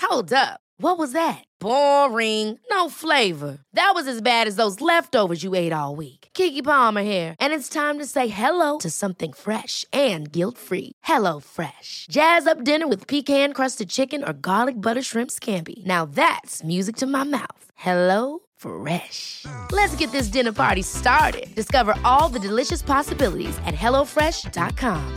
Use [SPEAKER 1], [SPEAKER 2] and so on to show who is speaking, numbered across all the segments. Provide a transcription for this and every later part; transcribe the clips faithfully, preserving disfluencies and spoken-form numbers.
[SPEAKER 1] Hold up. What was that? Boring. No flavor. That was as bad as those leftovers you ate all week. Keke Palmer here, and it's time to say hello to something fresh and guilt-free. Hello Fresh. Jazz up dinner with pecan-crusted chicken or garlic butter shrimp scampi. Now that's music to my mouth. Hello Fresh. Let's get this dinner party started. Discover all the delicious possibilities at hello fresh dot com.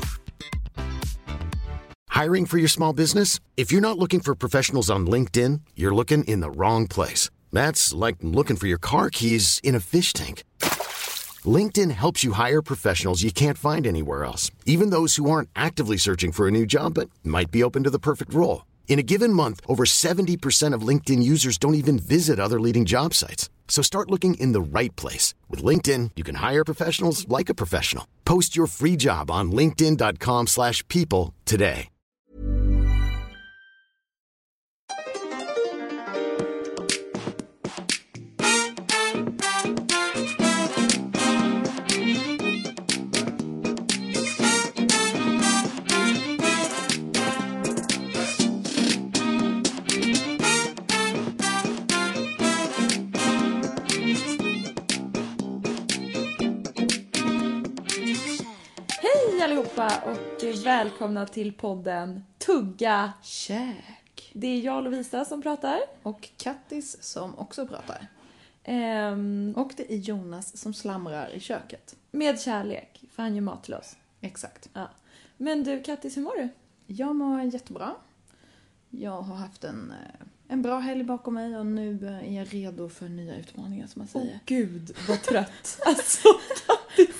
[SPEAKER 2] Hiring for your small business? If you're not looking for professionals on LinkedIn, you're looking in the wrong place. That's like looking for your car keys in a fish tank. LinkedIn helps you hire professionals you can't find anywhere else, even those who aren't actively searching for a new job but might be open to the perfect role. In a given month, over seventy percent of LinkedIn users don't even visit other leading job sites. So start looking in the right place. With LinkedIn, you can hire professionals like a professional. Post your free job on linkedin dot com slash people today.
[SPEAKER 3] Allihopa och välkomna till podden Tugga
[SPEAKER 4] Käk.
[SPEAKER 3] Det är jag, Lovisa, som pratar.
[SPEAKER 4] Och Kattis som också pratar.
[SPEAKER 3] Ehm,
[SPEAKER 4] och det är Jonas som slamrar i köket.
[SPEAKER 3] Med kärlek, för han gör mat till oss.
[SPEAKER 4] Exakt.
[SPEAKER 3] Ja. Men du, Kattis, hur mår du?
[SPEAKER 4] Jag mår jättebra. Jag har haft en, en bra helg bakom mig och nu är jag redo för nya utmaningar, som man säger.
[SPEAKER 3] Åh gud, vad trött. Alltså, Kattis.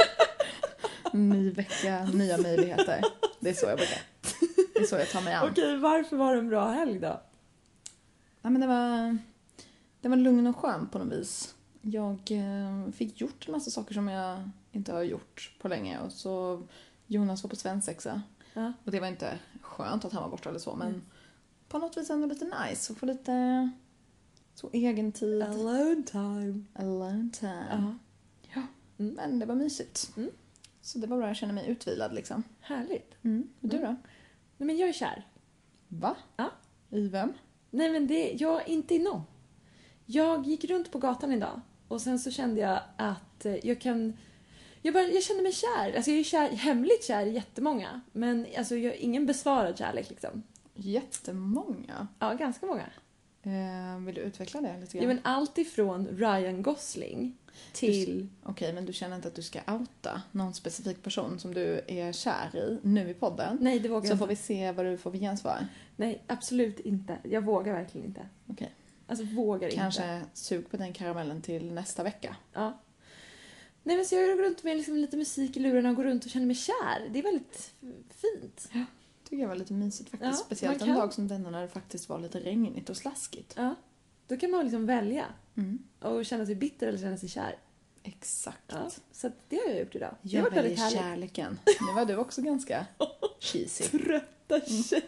[SPEAKER 4] Ny vecka, nya möjligheter. Det är så jag brukar. Det är så jag tar mig an.
[SPEAKER 3] Okej, varför var det en bra helg då?
[SPEAKER 4] Ja, men det var, det var lugn och skön på något vis. Jag eh, fick gjort en massa saker som jag inte har gjort på länge. Och så Jonas var på svensexa.
[SPEAKER 3] Ja.
[SPEAKER 4] Och det var inte skönt att han var borta eller så. Men
[SPEAKER 3] mm.
[SPEAKER 4] på något vis ändå lite nice. Och få lite så egen tid.
[SPEAKER 3] Alone time.
[SPEAKER 4] Alone time.
[SPEAKER 3] Ja.
[SPEAKER 4] Ja.
[SPEAKER 3] Mm.
[SPEAKER 4] Men det var mysigt.
[SPEAKER 3] Mm.
[SPEAKER 4] Så det var bra, jag känner mig utvilad liksom.
[SPEAKER 3] Härligt.
[SPEAKER 4] Mm. Och du då?
[SPEAKER 3] Nej, men jag är kär.
[SPEAKER 4] Va?
[SPEAKER 3] Ja.
[SPEAKER 4] I vem?
[SPEAKER 3] Nej, men det, jag inte i någon. Jag gick runt på gatan idag och sen så kände jag att jag kan... Jag, bara, jag kände mig kär. Alltså jag är kär, hemligt kär i jättemånga. Men alltså jag ingen besvarad kärlek liksom.
[SPEAKER 4] Jättemånga?
[SPEAKER 3] Ja, ganska många.
[SPEAKER 4] Eh, vill du utveckla det lite grann?
[SPEAKER 3] Ja, men allt ifrån Ryan Gosling till...
[SPEAKER 4] Okej, okay, men du känner inte att du ska outa någon specifik person som du är kär i nu i podden?
[SPEAKER 3] Nej, det vågar
[SPEAKER 4] Så
[SPEAKER 3] jag
[SPEAKER 4] får
[SPEAKER 3] inte.
[SPEAKER 4] vi se vad du får för gensvar.
[SPEAKER 3] Nej, absolut inte. Jag vågar verkligen inte.
[SPEAKER 4] Okej. Okay.
[SPEAKER 3] Alltså vågar
[SPEAKER 4] Kanske
[SPEAKER 3] inte.
[SPEAKER 4] Kanske sug på den karamellen till nästa vecka.
[SPEAKER 3] Ja. Nej, men så jag går runt med liksom lite musik i lurarna och går runt och känner mig kär. Det är väldigt fint.
[SPEAKER 4] Ja, tycker jag var lite mysigt faktiskt.
[SPEAKER 3] Ja,
[SPEAKER 4] speciellt
[SPEAKER 3] kan...
[SPEAKER 4] en dag som denna när det faktiskt var lite regnigt och slaskigt.
[SPEAKER 3] Ja, då kan man liksom välja.
[SPEAKER 4] Mm.
[SPEAKER 3] Och känna sig bitter eller känna sig kär.
[SPEAKER 4] Exakt.
[SPEAKER 3] Ja, så att det har jag gjort idag. Det
[SPEAKER 4] Jag
[SPEAKER 3] var väldigt
[SPEAKER 4] väljer
[SPEAKER 3] härligt.
[SPEAKER 4] kärleken. Nu var du också ganska cheesy.
[SPEAKER 3] Trötta tjejer.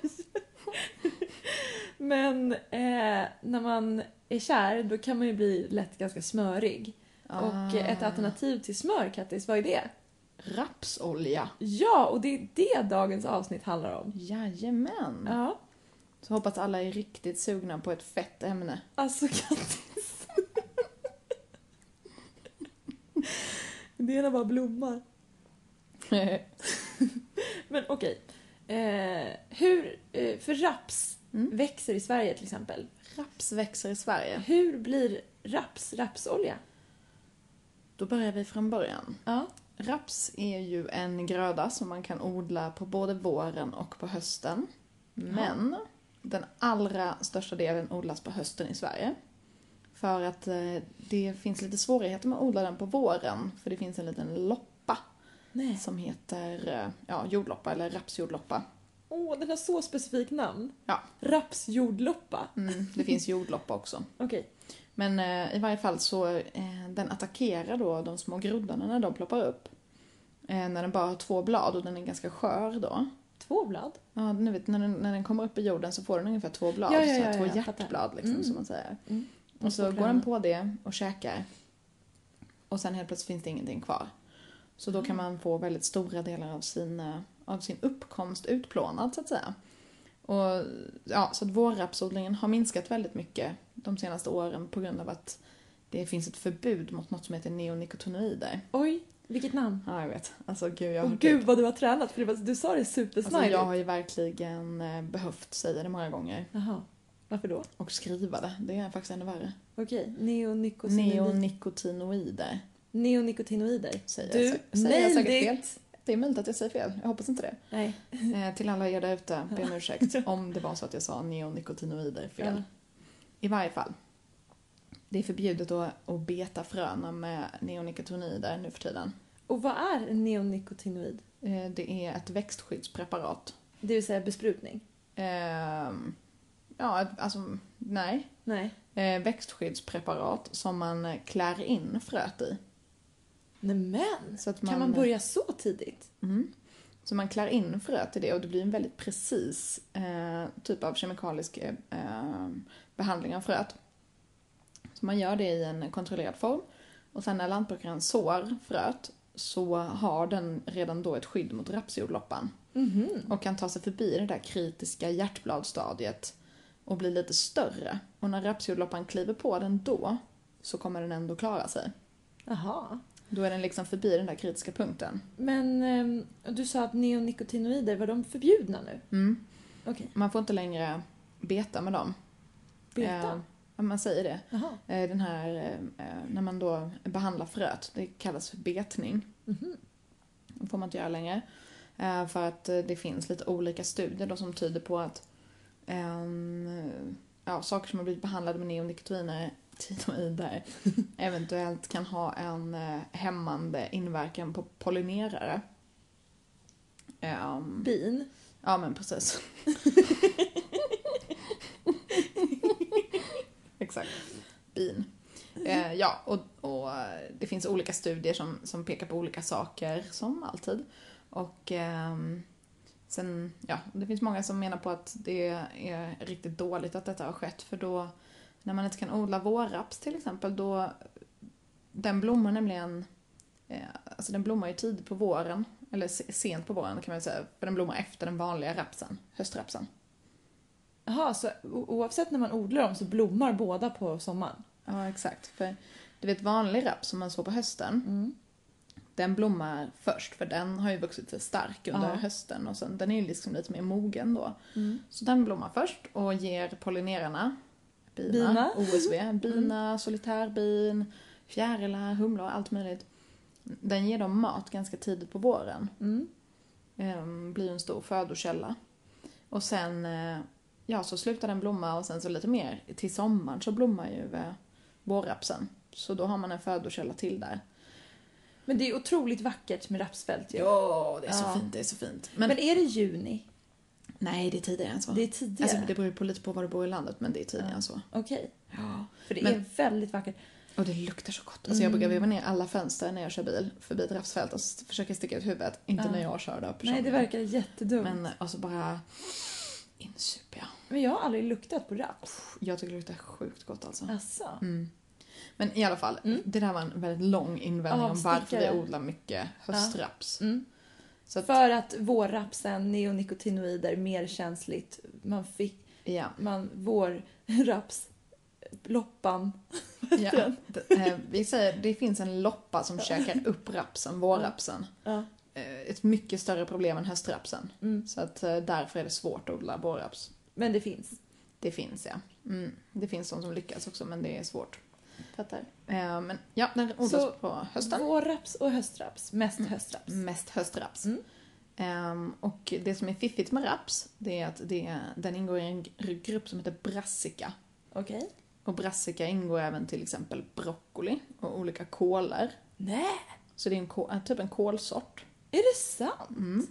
[SPEAKER 3] Men eh, när man är kär, då kan man ju bli lätt ganska smörig.
[SPEAKER 4] Ah.
[SPEAKER 3] Och ett alternativ till smör, Kattis, vad är det?
[SPEAKER 4] Rapsolja.
[SPEAKER 3] Ja, och det är det dagens avsnitt handlar om.
[SPEAKER 4] Jajamän.
[SPEAKER 3] Ja.
[SPEAKER 4] Så hoppas alla är riktigt sugna på ett fett ämne.
[SPEAKER 3] Alltså, Kattis. Det ena bara blommar. Men okej. Eh, hur, eh, för raps
[SPEAKER 4] Mm.
[SPEAKER 3] växer i Sverige till exempel.
[SPEAKER 4] Raps växer i Sverige.
[SPEAKER 3] Hur blir raps rapsolja?
[SPEAKER 4] Då börjar vi från början.
[SPEAKER 3] Ja.
[SPEAKER 4] Raps är ju en gröda som man kan odla på både våren och på hösten. Men den allra största delen odlas på hösten i Sverige. För att eh, det finns lite svårigheter med att odla den på våren. För det finns en liten loppa
[SPEAKER 3] Nej.
[SPEAKER 4] som heter eh, ja, jordloppa eller rapsjordloppa.
[SPEAKER 3] Åh, den har så specifikt namn.
[SPEAKER 4] Ja.
[SPEAKER 3] Rapsjordloppa.
[SPEAKER 4] Mm, det finns jordloppa också.
[SPEAKER 3] Okej.
[SPEAKER 4] Men eh, i varje fall så eh, den attackerar då de små groddarna när de ploppar upp. Eh, när den bara har två blad och den är ganska skör då.
[SPEAKER 3] Två blad?
[SPEAKER 4] Ja, nu vet, när, den, när den kommer upp i jorden så får den ungefär två blad.
[SPEAKER 3] Ja, ja,
[SPEAKER 4] så här,
[SPEAKER 3] ja,
[SPEAKER 4] två
[SPEAKER 3] ja,
[SPEAKER 4] hjärtblad liksom,
[SPEAKER 3] mm.
[SPEAKER 4] som man säger.
[SPEAKER 3] Mm.
[SPEAKER 4] Och så går den på det och käkar. Och sen helt plötsligt finns det ingenting kvar. Så då kan man få väldigt stora delar av sin, av sin uppkomst utplånad så att säga. Och ja, så att vårrapsodlingen har minskat väldigt mycket de senaste åren på grund av att det finns ett förbud mot något som heter neonikotinoider.
[SPEAKER 3] Oj, vilket namn?
[SPEAKER 4] Ja, jag vet. Alltså gud, jag har
[SPEAKER 3] Åh gud vad du har tränat, för det var, du sa det supersnajdigt.
[SPEAKER 4] Alltså jag har ju verkligen behövt säga det många gånger.
[SPEAKER 3] Jaha, varför då?
[SPEAKER 4] Och skriva det, det är faktiskt ännu värre.
[SPEAKER 3] Okej, neonikotinoider.
[SPEAKER 4] Neonikotinoider.
[SPEAKER 3] Neonikotinoider.
[SPEAKER 4] Säger
[SPEAKER 3] Du,
[SPEAKER 4] jag, säger jag säkert
[SPEAKER 3] nailed
[SPEAKER 4] fel?
[SPEAKER 3] it.
[SPEAKER 4] Det är möjligt att jag säger fel, jag hoppas inte det.
[SPEAKER 3] Nej.
[SPEAKER 4] Eh, till alla er där ute, be om ursäkt om det var så att jag sa neonikotinoider fel.
[SPEAKER 3] Ja.
[SPEAKER 4] I varje fall. Det är förbjudet att, att beta fröna med neonikotinoider nu för tiden.
[SPEAKER 3] Och vad är en neonikotinoid?
[SPEAKER 4] Eh, det är ett växtskyddspreparat.
[SPEAKER 3] Det vill säga besprutning?
[SPEAKER 4] Eh, ja, alltså nej.
[SPEAKER 3] Nej.
[SPEAKER 4] Eh, växtskyddspreparat som man klär in fröet i.
[SPEAKER 3] Nämen,
[SPEAKER 4] Så att man,
[SPEAKER 3] kan man börja så tidigt?
[SPEAKER 4] Mm. Så man klär in fröet i det och det blir en väldigt precis eh, typ av kemikalisk eh, behandling av fröet. Så man gör det i en kontrollerad form. Och sen när lantbrukaren sår fröet så har den redan då ett skydd mot rapsjordloppan.
[SPEAKER 3] Mm-hmm.
[SPEAKER 4] Och kan ta sig förbi det där kritiska hjärtbladstadiet och bli lite större. Och när rapsjordloppan kliver på den då så kommer den ändå klara sig.
[SPEAKER 3] Jaha.
[SPEAKER 4] Då är den liksom förbi den där kritiska punkten.
[SPEAKER 3] Men eh, du sa att neonikotinoider, var de förbjudna nu?
[SPEAKER 4] Mm.
[SPEAKER 3] Okej.
[SPEAKER 4] Man får inte längre beta med dem.
[SPEAKER 3] Beta?
[SPEAKER 4] Eh, ja, man säger det.
[SPEAKER 3] Jaha.
[SPEAKER 4] Eh, den här, eh, när man då behandlar fröet, det kallas för betning.
[SPEAKER 3] Mhm.
[SPEAKER 4] Det får man inte göra längre. Eh, för att eh, det finns lite olika studier då som tyder på att ehm, ja, saker som har blivit behandlade med neonikotinoider tinoider eventuellt kan ha en eh, hämmande inverkan på pollinerare. Um,
[SPEAKER 3] Bin?
[SPEAKER 4] ja, men precis. Exakt. Bin. Eh, ja, och, och det finns olika studier som, som pekar på olika saker, som alltid. Och ehm, sen, ja, det finns många som menar på att det är riktigt dåligt att detta har skett, för då när man inte kan odla vårraps till exempel, då den blommar nämligen, eh, alltså den blommar ju tidigt på våren, eller sent på våren kan man säga, för den blommar efter den vanliga rapsen, höstrapsen.
[SPEAKER 3] Jaha, så oavsett när man odlar dem så blommar båda på sommaren?
[SPEAKER 4] Ja, exakt. För du vet, vanlig raps som man såg på hösten,
[SPEAKER 3] Mm.
[SPEAKER 4] den blommar först, för den har ju vuxit sig stark under
[SPEAKER 3] Ja.
[SPEAKER 4] hösten och sen den är ju liksom lite mer mogen då.
[SPEAKER 3] Mm.
[SPEAKER 4] Så den blommar först och ger pollinerarna, bina,
[SPEAKER 3] Bina.
[SPEAKER 4] O S V, bina, solitärbin, fjärilar, humlor, allt möjligt. Den ger dem mat ganska tidigt på våren.
[SPEAKER 3] Mm.
[SPEAKER 4] Ehm, blir en stor födokälla. Och sen, eh, ja, så slutar den blomma och sen så lite mer till sommaren så blommar ju eh, vårrapsen. Så då har man en födokälla till där.
[SPEAKER 3] Men det är otroligt vackert med rapsfält ju.
[SPEAKER 4] Ja, det är så
[SPEAKER 3] Ja.
[SPEAKER 4] fint, det är så fint.
[SPEAKER 3] Men,
[SPEAKER 4] Men,
[SPEAKER 3] är det juni?
[SPEAKER 4] nej, det är tidigare än så.
[SPEAKER 3] Det är tidigare?
[SPEAKER 4] Alltså, det beror ju på lite på var du bor i landet, men det är tidigare
[SPEAKER 3] Ja.
[SPEAKER 4] än så.
[SPEAKER 3] Okej.
[SPEAKER 4] Ja.
[SPEAKER 3] För det
[SPEAKER 4] Men-
[SPEAKER 3] är väldigt vackert.
[SPEAKER 4] Och det luktar så gott. Alltså jag brukar veva ner alla fönster när jag kör bil förbi ett rapsfält och s- försöker sticka ut huvudet. Inte
[SPEAKER 3] Ja.
[SPEAKER 4] när jag kör då
[SPEAKER 3] Nej,
[SPEAKER 4] personligen.
[SPEAKER 3] det verkar jättedumt. Men,
[SPEAKER 4] Men alltså bara insuper jag.
[SPEAKER 3] Men jag har aldrig luktat på raps.
[SPEAKER 4] Jag tycker det luktar sjukt gott alltså.
[SPEAKER 3] Asså.
[SPEAKER 4] Mm. Men i alla fall,
[SPEAKER 3] Mm.
[SPEAKER 4] det där var en väldigt lång invändning om varför vi
[SPEAKER 3] Avstickare.
[SPEAKER 4] odlar mycket höstraps.
[SPEAKER 3] Mm.
[SPEAKER 4] Så att,
[SPEAKER 3] För att vårrapsen, neonikotinoider, mer känsligt. Man fick,
[SPEAKER 4] ja.
[SPEAKER 3] man, vårraps, loppan.
[SPEAKER 4] ja. Det, eh, vi säger, det finns en loppa som käkar upp rapsen, vårrapsen.
[SPEAKER 3] Ja.
[SPEAKER 4] Eh, ett mycket större problem än höstrapsen.
[SPEAKER 3] Mm.
[SPEAKER 4] Så att eh, därför är det svårt att odla vårraps.
[SPEAKER 3] Men det finns.
[SPEAKER 4] Det finns, ja. Mm. Det finns de som lyckas också, men det är svårt. Fattar. Eh, men ja, den odlas
[SPEAKER 3] Så
[SPEAKER 4] på hösten.
[SPEAKER 3] Vårraps och höstraps. Mest höstraps.
[SPEAKER 4] Mest höstraps.
[SPEAKER 3] Mm.
[SPEAKER 4] Ehm, och det som är fiffigt med raps, det är att det, den ingår i en gr- grupp som heter brassica.
[SPEAKER 3] Okej.
[SPEAKER 4] Och brassica ingår även till exempel broccoli och olika kålor.
[SPEAKER 3] Nej,
[SPEAKER 4] Så det är en kå- typ en kålsort.
[SPEAKER 3] är det sant?
[SPEAKER 4] Mm.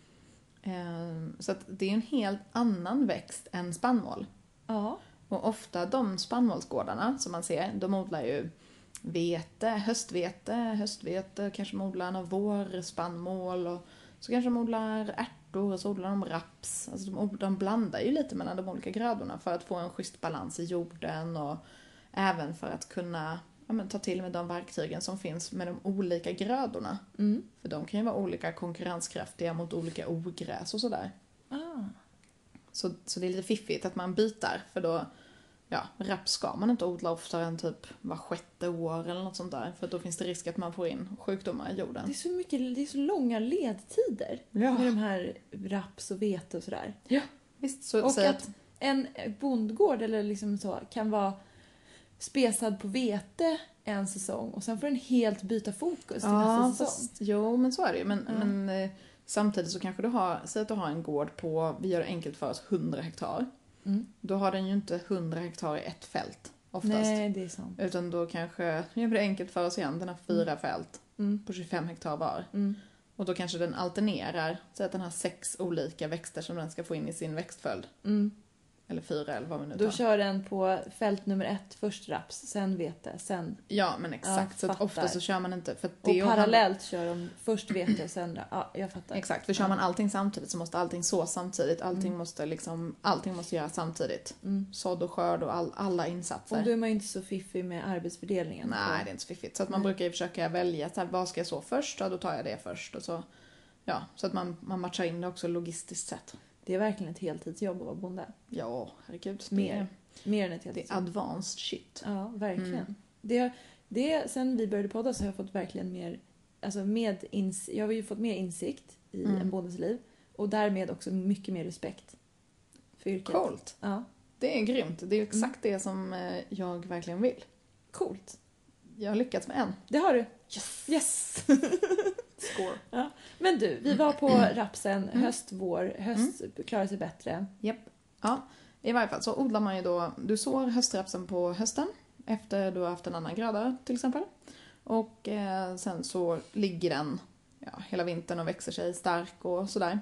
[SPEAKER 4] Ehm, så att det är en helt annan växt än spannmål.
[SPEAKER 3] Ja.
[SPEAKER 4] Och ofta de spannmålsgårdarna som man ser, de odlar ju vete, höstvete, höstvete, kanske de odlar någon vårspannmål och så kanske de odlar ärtor och så odlar de raps. Alltså de, de blandar ju lite mellan de olika grödorna för att få en schysst balans i jorden och även för att kunna ja, men, ta till med de verktygen som finns med de olika grödorna.
[SPEAKER 3] Mm.
[SPEAKER 4] För de kan ju vara olika konkurrenskraftiga mot olika ogräs och sådär.
[SPEAKER 3] Ah.
[SPEAKER 4] Så, så det är lite fiffigt att man byter. För då, ja, raps ska man inte odla oftare än typ var sjätte år eller något sånt där. För då finns det risk att man får in sjukdomar i jorden.
[SPEAKER 3] Det är så mycket, det är så långa ledtider
[SPEAKER 4] Ja.
[SPEAKER 3] med de här raps och vete och sådär.
[SPEAKER 4] Ja, visst. Så,
[SPEAKER 3] Och
[SPEAKER 4] så
[SPEAKER 3] att
[SPEAKER 4] att,
[SPEAKER 3] en bondgård eller liksom så kan vara spesad på vete en säsong och sen får den helt byta fokus till
[SPEAKER 4] ja,
[SPEAKER 3] nästa
[SPEAKER 4] fast,
[SPEAKER 3] säsong.
[SPEAKER 4] jo, men så är det ju. Men,
[SPEAKER 3] Ja.
[SPEAKER 4] men eh, samtidigt så kanske du har, säg att du har en gård på, vi gör det enkelt för oss, hundra hektar.
[SPEAKER 3] Mm.
[SPEAKER 4] Då har den ju inte hundra hektar i ett fält oftast.
[SPEAKER 3] Nej, det är sant.
[SPEAKER 4] Utan då kanske, gör vi det enkelt för oss igen, den har fyra
[SPEAKER 3] Mm.
[SPEAKER 4] fält
[SPEAKER 3] Mm.
[SPEAKER 4] på tjugofem hektar var.
[SPEAKER 3] Mm.
[SPEAKER 4] Och då kanske den alternerar, så att den har sex olika växter som den ska få in i sin växtföljd.
[SPEAKER 3] Mm.
[SPEAKER 4] Eller fyra eller vad vi nu
[SPEAKER 3] Då
[SPEAKER 4] tar.
[SPEAKER 3] kör den på fält nummer ett först raps, sen vete, sen...
[SPEAKER 4] Ja, men exakt.
[SPEAKER 3] Ja,
[SPEAKER 4] så att
[SPEAKER 3] fattar.
[SPEAKER 4] ofta så kör man inte... För att
[SPEAKER 3] Och
[SPEAKER 4] det
[SPEAKER 3] parallellt kör de först vete, sen... Ja, jag fattar.
[SPEAKER 4] Exakt, för kör man allting samtidigt så måste allting så samtidigt. Allting måste liksom, allting måste göras samtidigt.
[SPEAKER 3] Mm.
[SPEAKER 4] Sådd och skörd och all, alla insatser.
[SPEAKER 3] Och då är man ju inte så fiffig med arbetsfördelningen.
[SPEAKER 4] Nej, det är inte så fiffigt. Så att man
[SPEAKER 3] Nej.
[SPEAKER 4] brukar ju försöka välja, så här, vad ska jag så först? Ja, då tar jag det först. Och så, ja, så att man, man matchar in det också logistiskt sett.
[SPEAKER 3] Det är verkligen ett heltidsjobb att vara bonde.
[SPEAKER 4] Ja, herregud.
[SPEAKER 3] Mer.
[SPEAKER 4] Det,
[SPEAKER 3] Mer än ett
[SPEAKER 4] det är
[SPEAKER 3] heltidsjobb.
[SPEAKER 4] advanced shit.
[SPEAKER 3] Ja, verkligen.
[SPEAKER 4] Mm.
[SPEAKER 3] Det, det, sen vi började podda så har jag fått verkligen mer... Alltså med ins, jag har ju fått mer insikt i
[SPEAKER 4] Mm.
[SPEAKER 3] en bondes liv. Och därmed också mycket mer respekt för yrket.
[SPEAKER 4] Coolt.
[SPEAKER 3] Ja,
[SPEAKER 4] Det är grymt. Det är exakt
[SPEAKER 3] Mm.
[SPEAKER 4] det som eh, jag verkligen vill.
[SPEAKER 3] coolt.
[SPEAKER 4] Jag har lyckats med en.
[SPEAKER 3] Det har du.
[SPEAKER 4] Yes!
[SPEAKER 3] Yes!
[SPEAKER 4] Score.
[SPEAKER 3] Ja. Men du, vi var på rapsen höst, vår. Höst klarar sig bättre.
[SPEAKER 4] Japp. Ja, i varje fall så odlar man ju då, du sår höstrapsen på hösten efter du har haft en annan gröda till exempel. Och eh, sen så ligger den ja, hela vintern och växer sig stark och sådär.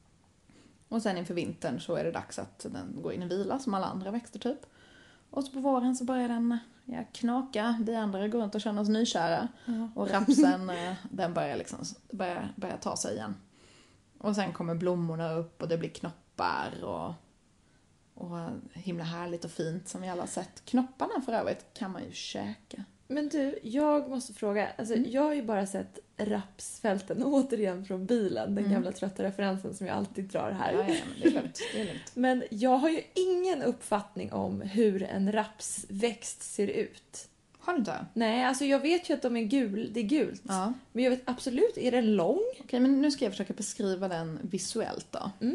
[SPEAKER 4] Och sen inför vintern så är det dags att den går in i vila som alla andra växter typ. Och så på våren så börjar den ja, knaka, vi andra går runt och känner oss nykära. Och rapsen eh, den börjar liksom börjar, börjar ta sig igen. Och sen kommer blommorna upp och det blir knoppar och, och himla härligt och fint som vi alla har sett. Knopparna för övrigt kan man ju käka.
[SPEAKER 3] Men du, jag måste fråga. Alltså,
[SPEAKER 4] Mm.
[SPEAKER 3] Jag har ju bara sett rapsfälten återigen från bilen. Den
[SPEAKER 4] Mm.
[SPEAKER 3] gamla trötta referensen som jag alltid drar här.
[SPEAKER 4] Ja, ja, men det är lugnt. Det är lugnt.
[SPEAKER 3] Men jag har ju ingen uppfattning om hur en rapsväxt ser ut.
[SPEAKER 4] Har du inte?
[SPEAKER 3] Nej, alltså jag vet ju att de är gul, det är gult.
[SPEAKER 4] Ja.
[SPEAKER 3] Men jag vet absolut, är den lång?
[SPEAKER 4] Okej, men nu ska jag försöka beskriva den visuellt då.
[SPEAKER 3] Mm.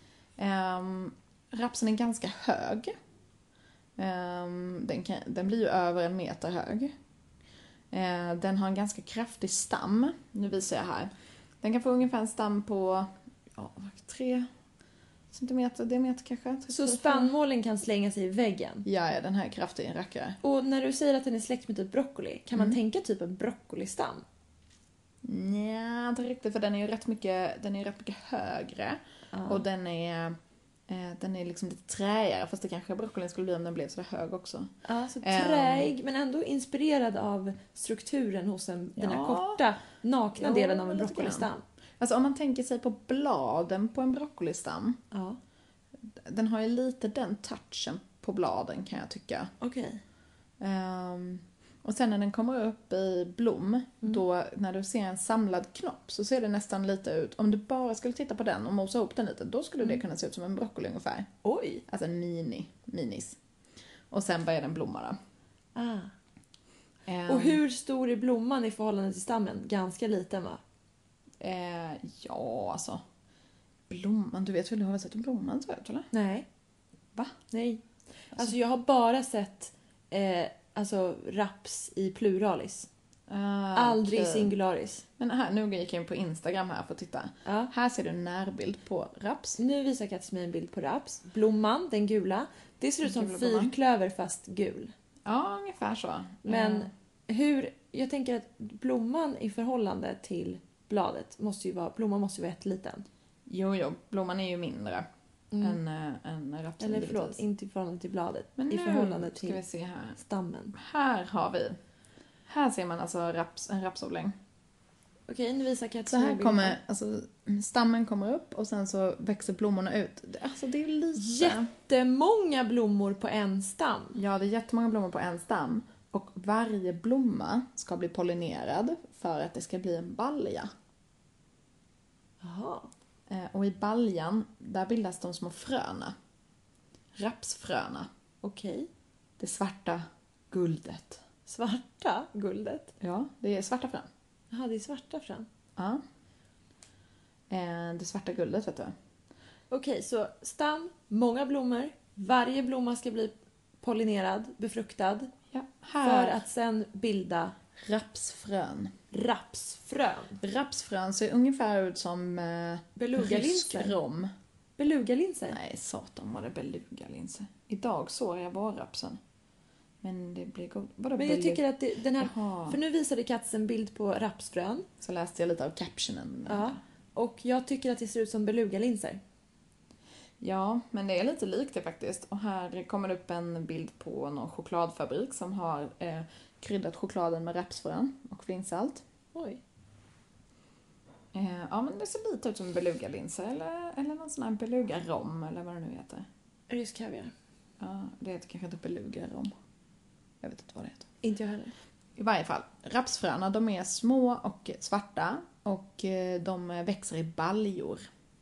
[SPEAKER 4] Ehm, rapsen är ganska hög. Ehm, den, kan, den blir ju över en meter hög. Ehm, den har en ganska kraftig stam. Nu visar jag här. Den kan få ungefär en stam på ja, tre centimeter diameter kanske.
[SPEAKER 3] Så spannmålen kan slänga sig i väggen.
[SPEAKER 4] Ja, ja, den här är kraftig, en rackare.
[SPEAKER 3] Och när du säger att den är släkt med typ broccoli, kan man
[SPEAKER 4] Mm.
[SPEAKER 3] tänka typ en broccolistam?
[SPEAKER 4] Nej, inte riktigt, för den är ju rätt mycket, den är rätt mycket högre.
[SPEAKER 3] Ja.
[SPEAKER 4] Och den är, eh, den är liksom lite träigare, fast det kanske broccolin skulle bli om den blev så hög också.
[SPEAKER 3] Ja, så
[SPEAKER 4] Ehm.
[SPEAKER 3] träig, men ändå inspirerad av strukturen hos en, den här
[SPEAKER 4] Ja.
[SPEAKER 3] korta, nakna
[SPEAKER 4] Jo,
[SPEAKER 3] delen av en
[SPEAKER 4] lite
[SPEAKER 3] broccolistam.
[SPEAKER 4] Alltså om man tänker sig på bladen på en broccolistam,
[SPEAKER 3] Ja,
[SPEAKER 4] den har ju lite den touchen på bladen kan jag tycka.
[SPEAKER 3] okej.
[SPEAKER 4] Ehm, och sen när den kommer upp i blom,
[SPEAKER 3] Mm.
[SPEAKER 4] då när du ser en samlad knopp så ser det nästan lite ut, om du bara skulle titta på den och mosa ihop den lite, då skulle
[SPEAKER 3] Mm.
[SPEAKER 4] det kunna se ut som en broccoli ungefär.
[SPEAKER 3] Oj!
[SPEAKER 4] Alltså en mini, minis. Och sen börjar den blomma då.
[SPEAKER 3] Ah.
[SPEAKER 4] Ehm,
[SPEAKER 3] Och hur stor är blomman i förhållande till stammen? Ganska liten va?
[SPEAKER 4] Eh, ja, alltså. Blomman, du vet väl, du har väl sett blomman förut eller?
[SPEAKER 3] Nej.
[SPEAKER 4] Va?
[SPEAKER 3] Nej. Alltså jag har bara sett eh, alltså raps i pluralis.
[SPEAKER 4] Ah,
[SPEAKER 3] Aldrig
[SPEAKER 4] okej.
[SPEAKER 3] singularis.
[SPEAKER 4] Men här, nu gick jag in på Instagram här för att titta.
[SPEAKER 3] Ja.
[SPEAKER 4] Här ser du en närbild på raps.
[SPEAKER 3] Nu visar Kattis mig en bild på raps. Blomman, den gula. Det ser ut som
[SPEAKER 4] Den gula blomman.
[SPEAKER 3] fyrklöver fast gul.
[SPEAKER 4] Ja, ungefär så.
[SPEAKER 3] Men
[SPEAKER 4] Eh,
[SPEAKER 3] hur, jag tänker att blomman i förhållande till bladet måste ju vara, blomman måste ju vara jätteliten.
[SPEAKER 4] jo, jo, blomman är ju mindre än, äh, än rapsen.
[SPEAKER 3] Eller förlåt,
[SPEAKER 4] givetvis.
[SPEAKER 3] inte i förhållande till bladet.
[SPEAKER 4] Men
[SPEAKER 3] I
[SPEAKER 4] nu
[SPEAKER 3] förhållande
[SPEAKER 4] ska
[SPEAKER 3] till
[SPEAKER 4] vi se här.
[SPEAKER 3] stammen.
[SPEAKER 4] Här har vi. Här ser man alltså raps, en rapsodling.
[SPEAKER 3] Okej, nu visar Kattis
[SPEAKER 4] Så
[SPEAKER 3] mig
[SPEAKER 4] här
[SPEAKER 3] bilden.
[SPEAKER 4] kommer, alltså stammen kommer upp och sen så växer blommorna ut. Alltså det är lite...
[SPEAKER 3] Jättemånga blommor på en stam.
[SPEAKER 4] Ja, det är jättemånga blommor på en stam. Och varje blomma ska bli pollinerad för att det ska bli en balja.
[SPEAKER 3] Jaha.
[SPEAKER 4] Eh, och i baljan, där bildas de små fröna. Rapsfröna.
[SPEAKER 3] Okej.
[SPEAKER 4] Det svarta guldet.
[SPEAKER 3] Svarta guldet?
[SPEAKER 4] Ja, det är svarta frön.
[SPEAKER 3] Jaha, det är svarta frön.
[SPEAKER 4] Ja. Eh, det svarta guldet, vet du.
[SPEAKER 3] Okej, så stam, många blommor. Varje blomma ska bli pollinerad, befruktad.
[SPEAKER 4] Ja,
[SPEAKER 3] För
[SPEAKER 4] här.
[SPEAKER 3] att sen bilda
[SPEAKER 4] Rapsfrön.
[SPEAKER 3] rapsfrön.
[SPEAKER 4] Rapsfrön ser ungefär ut som eh, rysk
[SPEAKER 3] Belugalinser.
[SPEAKER 4] rom.
[SPEAKER 3] Belugalinser.
[SPEAKER 4] Nej, satan var det belugalinser. Idag såg jag vårrapsen. Men det blir god. Vadå
[SPEAKER 3] Men jag
[SPEAKER 4] belu-
[SPEAKER 3] tycker att det, den här...
[SPEAKER 4] Jaha.
[SPEAKER 3] För nu visade Katz en bild på rapsfrön.
[SPEAKER 4] Så läste jag lite av captionen.
[SPEAKER 3] Ja. Och jag tycker att det ser ut som belugalinser.
[SPEAKER 4] Ja, men det är lite likt det faktiskt. Och här kommer det upp en bild på någon chokladfabrik som har eh, kryddat chokladen med rapsfrön och flinsalt.
[SPEAKER 3] Oj.
[SPEAKER 4] Eh, ja, men det ser lite ut som belugalinser eller, eller någon sån här belugarom eller vad det nu heter.
[SPEAKER 3] Rysk kaviar.
[SPEAKER 4] Ja, det heter kanske inte belugarom. Jag vet inte vad det heter.
[SPEAKER 3] Inte jag heller.
[SPEAKER 4] I varje fall, rapsfröna de är små och svarta och eh, de växer i baljor.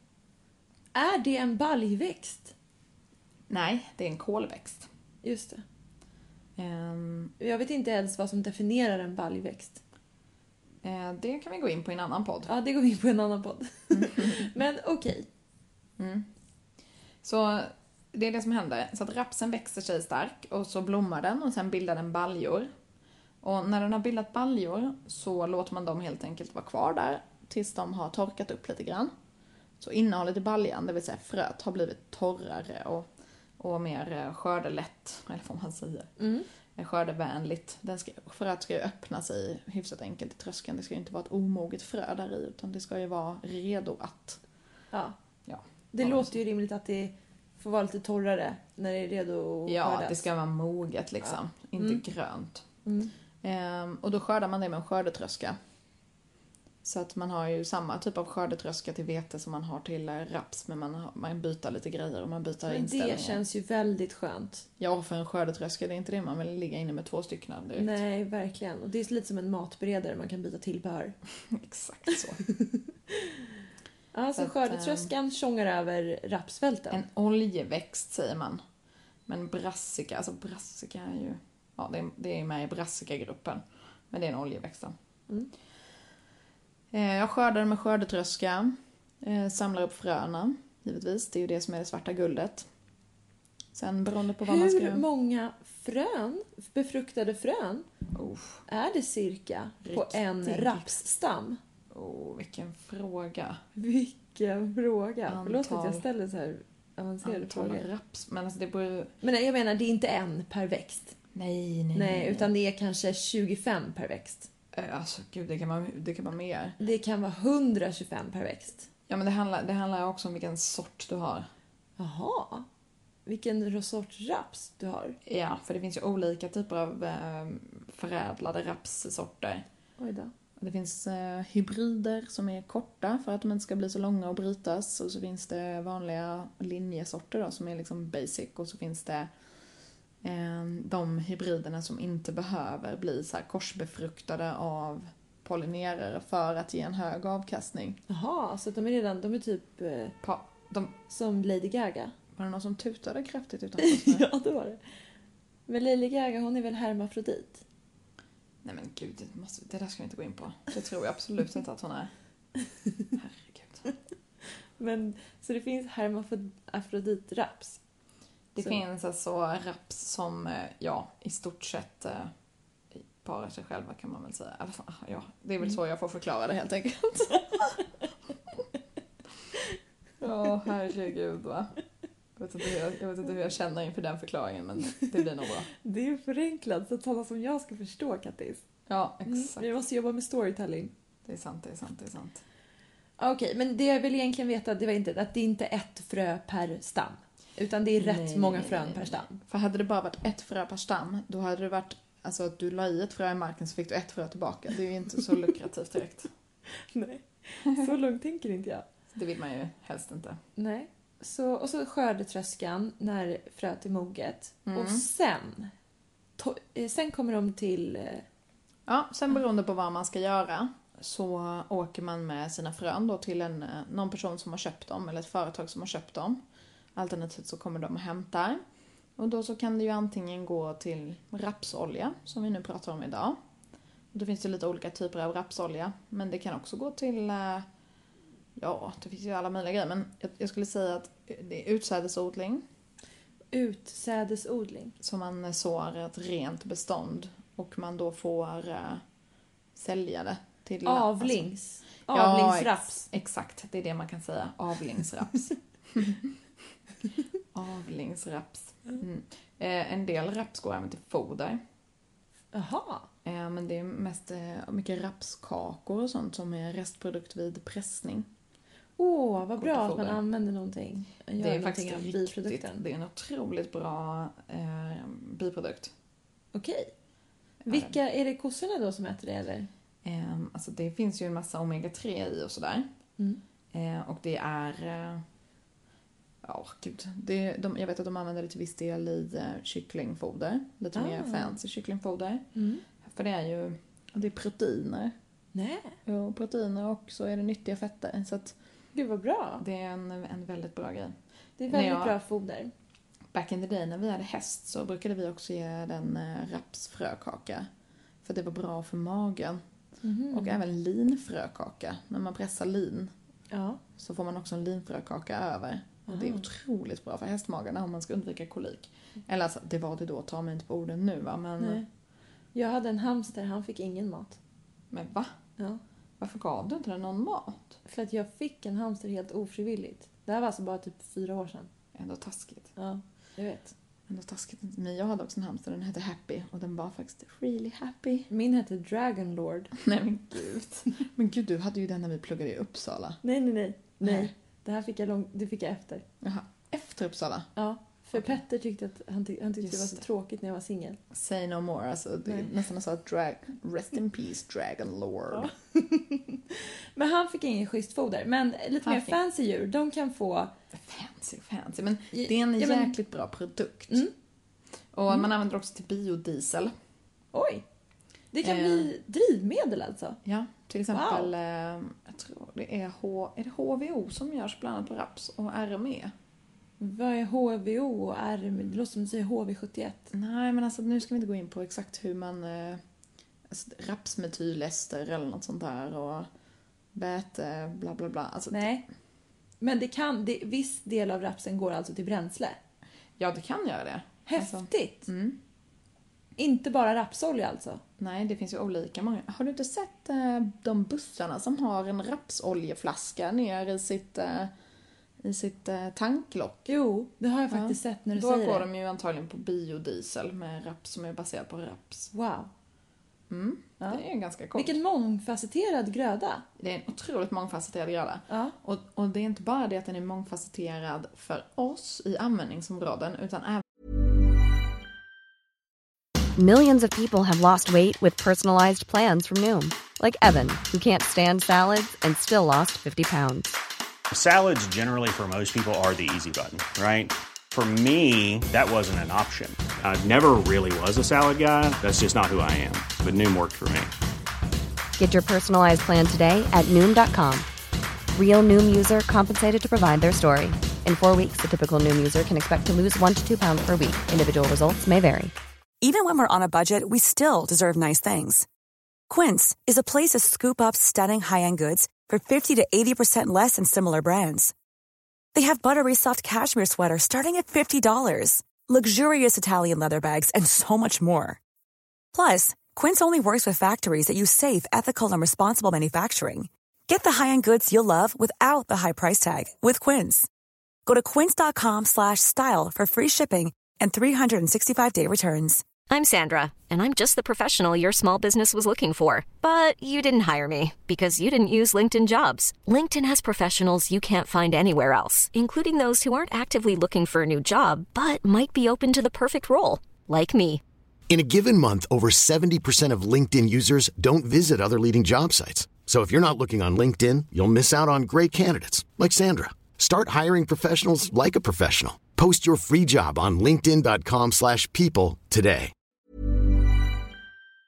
[SPEAKER 3] Är det en baljväxt?
[SPEAKER 4] Nej, det är en kolväxt.
[SPEAKER 3] Just det.
[SPEAKER 4] Ehm,
[SPEAKER 3] Jag vet inte ens vad som definierar en baljväxt.
[SPEAKER 4] eh, det kan vi gå in på i en annan podd.
[SPEAKER 3] Ja, det går vi in på en annan podd. Men okej.
[SPEAKER 4] Mm. Så det är det som händer. Så att rapsen växer sig stark och så blommar den och sen bildar den baljor. Och när den har bildat baljor så låter man dem helt enkelt vara kvar där tills de har torkat upp lite grann. Så innehållet i baljan, det vill säga fröet, har blivit torrare och, och mer skördelätt, eller vad man säger.
[SPEAKER 3] Mm.
[SPEAKER 4] Skördevänligt. Den ska, fröet ska ju öppna sig hyfsat enkelt i tröskeln. Det ska ju inte vara ett omoget frö där i, utan det ska ju vara redo att...
[SPEAKER 3] Ja.
[SPEAKER 4] Ja.
[SPEAKER 3] Det
[SPEAKER 4] Ja,
[SPEAKER 3] låter ju rimligt att det får vara lite torrare när det är redo att
[SPEAKER 4] Ja,
[SPEAKER 3] skördas.
[SPEAKER 4] det ska vara moget liksom. Inte
[SPEAKER 3] Mm.
[SPEAKER 4] grönt.
[SPEAKER 3] Mm.
[SPEAKER 4] Ehm, och då skördar man det med en skördetröska. Så att man har ju samma typ av skördetröska till vete som man har till eh, raps. Men man, har, man byter lite grejer och man byter
[SPEAKER 3] Men
[SPEAKER 4] inställningar.
[SPEAKER 3] det känns ju väldigt skönt.
[SPEAKER 4] Ja, för en skördetröska, det är inte det man vill ligga inne med två stycken direkt.
[SPEAKER 3] Nej, verkligen. Och det är lite som en matberedare, man kan byta tillbehör.
[SPEAKER 4] Exakt så.
[SPEAKER 3] Ja, så
[SPEAKER 4] att,
[SPEAKER 3] skördetröskan tjongar över rapsfälten.
[SPEAKER 4] En oljeväxt säger man. Men brassica, alltså brassica är ju... Ja, det är, det är med i brassica-gruppen. Men det är en oljeväxt då.
[SPEAKER 3] Mm.
[SPEAKER 4] Eh, Jag skördar med skördetröska. Eh, samlar upp fröna, givetvis. Det är ju det som är det svarta guldet. Sen beroende på vad man ska
[SPEAKER 3] Hur
[SPEAKER 4] göra.
[SPEAKER 3] många frön, befruktade frön,
[SPEAKER 4] Oh,
[SPEAKER 3] är det cirka på en
[SPEAKER 4] Riktigt.
[SPEAKER 3] rapsstam?
[SPEAKER 4] oh, vilken fråga.
[SPEAKER 3] Vilken fråga.
[SPEAKER 4] Antal-
[SPEAKER 3] Förlåt att jag ställer så här avancerade
[SPEAKER 4] Antal
[SPEAKER 3] frågor.
[SPEAKER 4] raps. Men alltså det borde ju...
[SPEAKER 3] Men jag menar, det är inte en per växt.
[SPEAKER 4] Nej, nej,
[SPEAKER 3] Nej, utan det är kanske tjugofem per växt.
[SPEAKER 4] Eh, Alltså gud, det kan vara, det kan vara mer.
[SPEAKER 3] Det kan vara hundratjugofem per växt.
[SPEAKER 4] Ja, men det handlar, det handlar också om vilken sort du har.
[SPEAKER 3] Jaha. Vilken sorts raps du har.
[SPEAKER 4] Ja, för det finns ju olika typer av eh, förädlade rapssorter.
[SPEAKER 3] Oj då.
[SPEAKER 4] Det finns eh, hybrider som är korta för att de inte ska bli så långa och brytas. Och så finns det vanliga linjesorter då, som är liksom basic. Och så finns det eh, de hybriderna som inte behöver bli så här korsbefruktade av pollinerare för att ge en hög avkastning.
[SPEAKER 3] Jaha, så de är redan, de är typ eh,
[SPEAKER 4] Pa, de,
[SPEAKER 3] som Lady Gaga.
[SPEAKER 4] var det någon som tutade kraftigt utanför oss nu?
[SPEAKER 3] Ja, det var det. Men Lady Gaga, hon är väl hermafrodit?
[SPEAKER 4] Nej men gud, det, måste, det där ska vi inte gå in på. Det tror jag absolut inte att hon är. Herregud.
[SPEAKER 3] Men, så det finns hermafroditraps.
[SPEAKER 4] Det
[SPEAKER 3] Så-
[SPEAKER 4] finns alltså raps som, eh, ja, i stort sett eh, parar sig själva kan man väl säga. I alla fall, ja, det är väl så jag får förklara det helt enkelt. Ja, herregud va. Jag vet, inte hur jag, jag vet inte hur jag känner inför den förklaringen, men det blir nog bra.
[SPEAKER 3] Det är ju förenklat så att sådana som jag ska förstå, Kattis.
[SPEAKER 4] Ja,
[SPEAKER 3] Mm.
[SPEAKER 4] exakt.
[SPEAKER 3] Vi måste jobba med storytelling.
[SPEAKER 4] Det är sant, det är sant, det är sant.
[SPEAKER 3] Okej, men det jag vill egentligen veta, det var inte att det inte är ett frö per stam. Utan det är rätt
[SPEAKER 4] Nej,
[SPEAKER 3] många
[SPEAKER 4] nej,
[SPEAKER 3] frön
[SPEAKER 4] nej,
[SPEAKER 3] per
[SPEAKER 4] nej.
[SPEAKER 3] stam.
[SPEAKER 4] För hade det bara varit ett frö per stam, då hade det varit, alltså att du la i ett frö i marken så fick du ett frö tillbaka. Det är ju inte så lukrativt direkt.
[SPEAKER 3] Nej, så långt tänker inte jag.
[SPEAKER 4] Det vill man ju helst inte.
[SPEAKER 3] Nej. Så, och så skördetröskan när fröet är moget.
[SPEAKER 4] Mm.
[SPEAKER 3] Och sen, to, eh, sen kommer de till... eh,
[SPEAKER 4] Ja, sen beroende på vad man ska göra så åker man med sina frön då till en, någon person som har köpt dem eller ett företag som har köpt dem. Alternativt så kommer de och hämtar. Och då så kan det ju antingen gå till rapsolja som vi nu pratar om idag. Då finns det lite olika typer av rapsolja. Men det kan också gå till, ja det finns ju alla möjliga grejer. Men jag skulle säga att det är utsädesodling.
[SPEAKER 3] Utsädesodling.
[SPEAKER 4] Så man sår ett rent bestånd och man då får uh, sälja det till...
[SPEAKER 3] Avlings.
[SPEAKER 4] Alltså,
[SPEAKER 3] Avlingsraps.
[SPEAKER 4] Ja, ex- exakt, det är det man kan säga. Avlingsraps. Avlingsraps. Mm. Eh, en del raps går även till foder.
[SPEAKER 3] Jaha.
[SPEAKER 4] Eh, men det är mest eh, mycket rapskakor och sånt som är restprodukt vid pressning.
[SPEAKER 3] Åh, vad bra att man använder någonting. Gör
[SPEAKER 4] Det är
[SPEAKER 3] någonting
[SPEAKER 4] faktiskt
[SPEAKER 3] av
[SPEAKER 4] riktigt,
[SPEAKER 3] biprodukten.
[SPEAKER 4] det är en otroligt bra eh, biprodukt.
[SPEAKER 3] Okej. Vilka, är det kossorna då som äter det eller?
[SPEAKER 4] Eh, alltså det finns ju en massa omega tre i och sådär.
[SPEAKER 3] Mm.
[SPEAKER 4] Eh, och det är... Eh, ja, gud. Det, de, jag vet att de använder det till viss del i eh, kycklingfoder. Lite
[SPEAKER 3] Ah.
[SPEAKER 4] mer fancy kycklingfoder.
[SPEAKER 3] Mm.
[SPEAKER 4] För det är ju... Det är proteiner.
[SPEAKER 3] Nej.
[SPEAKER 4] Jo, proteiner och så är det nyttiga fetter. Så att
[SPEAKER 3] Gud vad bra.
[SPEAKER 4] det är en, en väldigt bra grej.
[SPEAKER 3] Det är väldigt
[SPEAKER 4] jag-
[SPEAKER 3] bra foder.
[SPEAKER 4] Back in the day när vi hade häst så brukade vi också ge den eh, rapsfrökaka. För det var bra för magen.
[SPEAKER 3] Mhm.
[SPEAKER 4] Och även linfrökaka. När man pressar lin
[SPEAKER 3] Ja.
[SPEAKER 4] så får man också en linfrökaka över. Och det är otroligt bra för hästmagarna om man ska undvika kolik. Eller alltså, det var det då, ta mig inte på orden nu va. Men,
[SPEAKER 3] Nej. Jag hade en hamster, han fick ingen mat.
[SPEAKER 4] men va?
[SPEAKER 3] Ja.
[SPEAKER 4] Varför gav du inte den någon mat?
[SPEAKER 3] För att jag fick en hamster helt ofrivilligt. Det här var alltså bara typ fyra år sedan.
[SPEAKER 4] Ändå taskigt.
[SPEAKER 3] Ja, jag vet.
[SPEAKER 4] Ändå taskigt. Men jag hade också en hamster, den hette Happy. Och den var faktiskt really happy.
[SPEAKER 3] Min hette Dragon Lord.
[SPEAKER 4] Nej men gud. Men gud, du hade ju den när vi pluggade i Uppsala.
[SPEAKER 3] Nej, nej, nej. Nej.
[SPEAKER 4] Nej.
[SPEAKER 3] Det här fick jag, lång... det fick jag efter.
[SPEAKER 4] Jaha, efter Uppsala.
[SPEAKER 3] Ja. För
[SPEAKER 4] Okej.
[SPEAKER 3] Petter tyckte att han, tyck... han tyckte
[SPEAKER 4] Just
[SPEAKER 3] det var så
[SPEAKER 4] det.
[SPEAKER 3] tråkigt när jag var singel.
[SPEAKER 4] Say no more. Alltså, det är
[SPEAKER 3] Nej.
[SPEAKER 4] nästan så att drag... Rest in peace, Dragon Lord.
[SPEAKER 3] Ja. Men han fick ingen schysst foder. Men lite
[SPEAKER 4] Han
[SPEAKER 3] mer
[SPEAKER 4] fick-
[SPEAKER 3] fancy djur, de kan få...
[SPEAKER 4] Fancy, fancy. Men det är en
[SPEAKER 3] Ja, men-
[SPEAKER 4] jäkligt bra produkt.
[SPEAKER 3] Mm.
[SPEAKER 4] Och man använder också till biodiesel.
[SPEAKER 3] Oj! Det kan
[SPEAKER 4] Eh.
[SPEAKER 3] bli drivmedel alltså.
[SPEAKER 4] Ja, till exempel, eh, jag tror det är, H, är det H V O som görs bland annat på raps och R M E.
[SPEAKER 3] Vad är H V O och R M? Det låter som du säger H V sjuttioett.
[SPEAKER 4] Nej, men alltså nu ska vi inte gå in på exakt hur man, eh, alltså, rapsmetylester eller något sånt där och väte, bla bla bla. Alltså,
[SPEAKER 3] Nej. Men det kan, det, viss del av rapsen går alltså till bränsle.
[SPEAKER 4] ja, det kan göra det. Alltså,
[SPEAKER 3] Häftigt!
[SPEAKER 4] mm.
[SPEAKER 3] Inte bara rapsolja alltså.
[SPEAKER 4] Nej, det finns ju olika många. Har du inte sett eh, de bussarna som har en rapsoljeflaska ner i sitt, eh, i sitt eh, tanklock?
[SPEAKER 3] Jo, det har jag
[SPEAKER 4] Ja.
[SPEAKER 3] faktiskt sett när du
[SPEAKER 4] Då
[SPEAKER 3] säger
[SPEAKER 4] går
[SPEAKER 3] det.
[SPEAKER 4] de ju antagligen på biodiesel med raps som är baserad på raps.
[SPEAKER 3] Wow.
[SPEAKER 4] Mm.
[SPEAKER 3] Ja.
[SPEAKER 4] Det är ganska coolt.
[SPEAKER 3] Vilken mångfacetterad gröda.
[SPEAKER 4] Det är en otroligt mångfacetterad gröda.
[SPEAKER 3] Ja.
[SPEAKER 4] Och, och det är inte bara det att den är mångfacetterad för oss i användningsområden utan även
[SPEAKER 5] Millions of people have lost weight with personalized plans from Noom. Like Evan, who can't stand salads and still lost fifty pounds.
[SPEAKER 6] Salads generally for most people are the easy button, right? For me, that wasn't an option. I never really was a salad guy. That's just not who I am. But Noom worked for me.
[SPEAKER 5] Get your personalized plan today at Noom dot com. Real Noom user compensated to provide their story. In four weeks, the typical Noom user can expect to lose one to two pounds per week. Individual results may vary.
[SPEAKER 7] Even when we're on a budget, we still deserve nice things. Quince is a place to scoop up stunning high-end goods for fifty to eighty percent less than similar brands. They have buttery soft cashmere sweaters starting at fifty dollars, luxurious Italian leather bags, and so much more. Plus, Quince only works with factories that use safe, ethical, and responsible manufacturing. Get the high-end goods you'll love without the high price tag with Quince. Go to quince dot com slash style for free shipping and three sixty-five day returns.
[SPEAKER 8] I'm Sandra, and I'm just the professional your small business was looking for. But you didn't hire me because you didn't use LinkedIn Jobs. LinkedIn has professionals you can't find anywhere else, including those who aren't actively looking for a new job, but might be open to the perfect role, like me.
[SPEAKER 2] In a given month, over seventy percent of LinkedIn users don't visit other leading job sites. So if you're not looking on LinkedIn, you'll miss out on great candidates like Sandra. Start hiring professionals like a professional. Post your free job on linkedin dot com slash people today.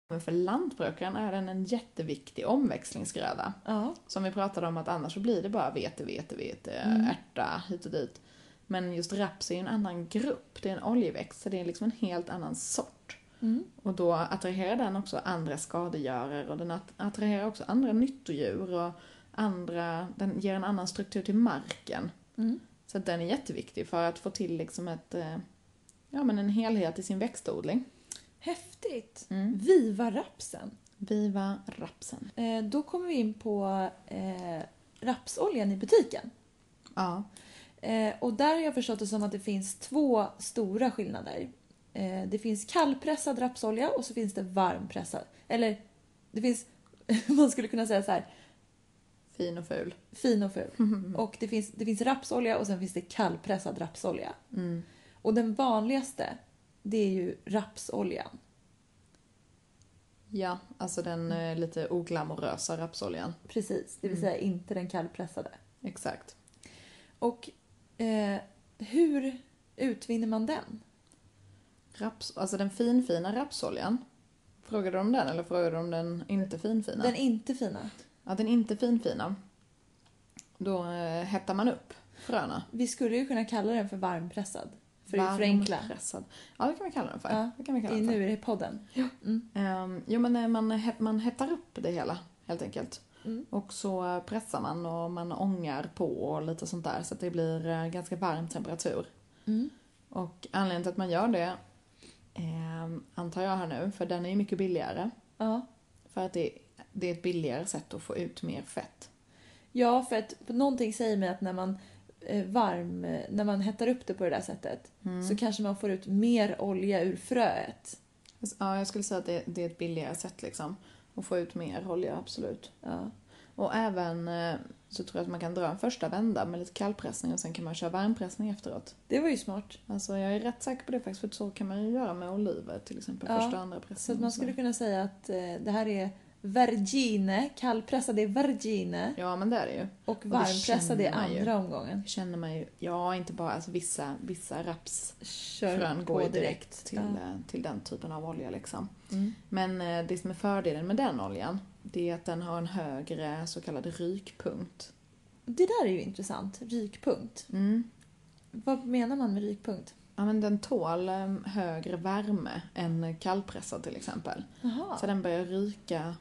[SPEAKER 4] Men för lantbrukaren är den en jätteviktig omväxlingsgröda.
[SPEAKER 3] Ja.
[SPEAKER 4] Som vi pratade om att annars så blir det bara vete, vete, vete,
[SPEAKER 3] Mm.
[SPEAKER 4] ärta hit och dit. Men just raps är ju en annan grupp. Det är en oljeväxt, så det är liksom en helt annan sort.
[SPEAKER 3] Mm.
[SPEAKER 4] Och då attraherar den också andra skadegörare och den attraherar också andra nyttodjur och andra, den ger en annan struktur till marken.
[SPEAKER 3] Mm.
[SPEAKER 4] Så att den är jätteviktig för att få till liksom ett, ja, men en helhet i sin växtodling.
[SPEAKER 3] Häftigt.
[SPEAKER 4] Mm.
[SPEAKER 3] Viva rapsen.
[SPEAKER 4] Viva rapsen.
[SPEAKER 3] Eh, då kommer vi in på eh, rapsoljan i butiken.
[SPEAKER 4] Ja.
[SPEAKER 3] Eh, och där har jag förstått det som att det finns två stora skillnader. Eh, det finns kallpressad rapsolja och så finns det varmpressad. Eller det finns, man skulle kunna säga så här,
[SPEAKER 4] Fin och ful.
[SPEAKER 3] fin och ful. Och det finns, det finns rapsolja och sen finns det kallpressad rapsolja.
[SPEAKER 4] Mm.
[SPEAKER 3] Och den vanligaste, det är ju rapsoljan.
[SPEAKER 4] Ja, alltså den eh, lite oglamorösa rapsoljan.
[SPEAKER 3] Precis, det vill
[SPEAKER 4] Mm.
[SPEAKER 3] säga inte den kallpressade.
[SPEAKER 4] Exakt.
[SPEAKER 3] Och eh, hur utvinner man den?
[SPEAKER 4] Raps, alltså den finfina rapsoljan. Frågar du om den eller frågar du om den inte finfina?
[SPEAKER 3] Den inte fina.
[SPEAKER 4] Ja, den inte finfina. Då eh, hettar man upp fröna.
[SPEAKER 3] Vi skulle ju kunna kalla den för varmpressad. För att förenkla.
[SPEAKER 4] Varmpressad. Ja, det kan vi kalla den för.
[SPEAKER 3] Ja,
[SPEAKER 4] det kan vi kalla
[SPEAKER 3] i
[SPEAKER 4] den för.
[SPEAKER 3] nu är det podden. Mm.
[SPEAKER 4] Um, jo, men eh, man, het- man hettar upp det hela, helt enkelt.
[SPEAKER 3] Mm.
[SPEAKER 4] Och så pressar man och man ångar på och lite sånt där. Så att det blir eh, ganska varm temperatur.
[SPEAKER 3] Mm.
[SPEAKER 4] Och anledningen till att man gör det, eh, antar jag här nu, för den är ju mycket billigare.
[SPEAKER 3] Ja.
[SPEAKER 4] För att det, det är ett billigare sätt att få ut mer fett.
[SPEAKER 3] Ja, för att för någonting säger mig att när man eh, varm, eh, när man hettar upp det på det där sättet så kanske man får ut mer olja ur fröet.
[SPEAKER 4] Ja, jag skulle säga att det, det är ett billigare sätt liksom. Att få ut mer olja, absolut.
[SPEAKER 3] Ja.
[SPEAKER 4] Och även eh, så tror jag att man kan dra en första vända med lite kallpressning och sen kan man köra varmpressning efteråt.
[SPEAKER 3] Det var ju smart.
[SPEAKER 4] Alltså jag är rätt säker på det faktiskt, för så kan man ju göra med oliver till exempel.
[SPEAKER 3] Ja,
[SPEAKER 4] Första och andra pressning.
[SPEAKER 3] Så att man skulle kunna säga att eh, det här är vergine, kallpressad är vergine
[SPEAKER 4] Ja, men det är det ju.
[SPEAKER 3] och
[SPEAKER 4] det
[SPEAKER 3] varmpressad är
[SPEAKER 4] känner man ju.
[SPEAKER 3] andra omgången.
[SPEAKER 4] Känner man ju, ja inte bara, alltså vissa, vissa rapsfrön
[SPEAKER 3] Kör
[SPEAKER 4] går ju
[SPEAKER 3] på
[SPEAKER 4] direkt till,
[SPEAKER 3] Ja.
[SPEAKER 4] eh, till den typen av olja liksom.
[SPEAKER 3] Mm.
[SPEAKER 4] Men eh, det som är fördelen med den oljan, det är att den har en högre så kallad rykpunkt.
[SPEAKER 3] Det där är ju intressant. Rykpunkt.
[SPEAKER 4] Mm.
[SPEAKER 3] Vad menar man med rykpunkt?
[SPEAKER 4] Ja, men den tål eh, högre värme än kallpressad till exempel.
[SPEAKER 3] Jaha.
[SPEAKER 4] Så den börjar ryka,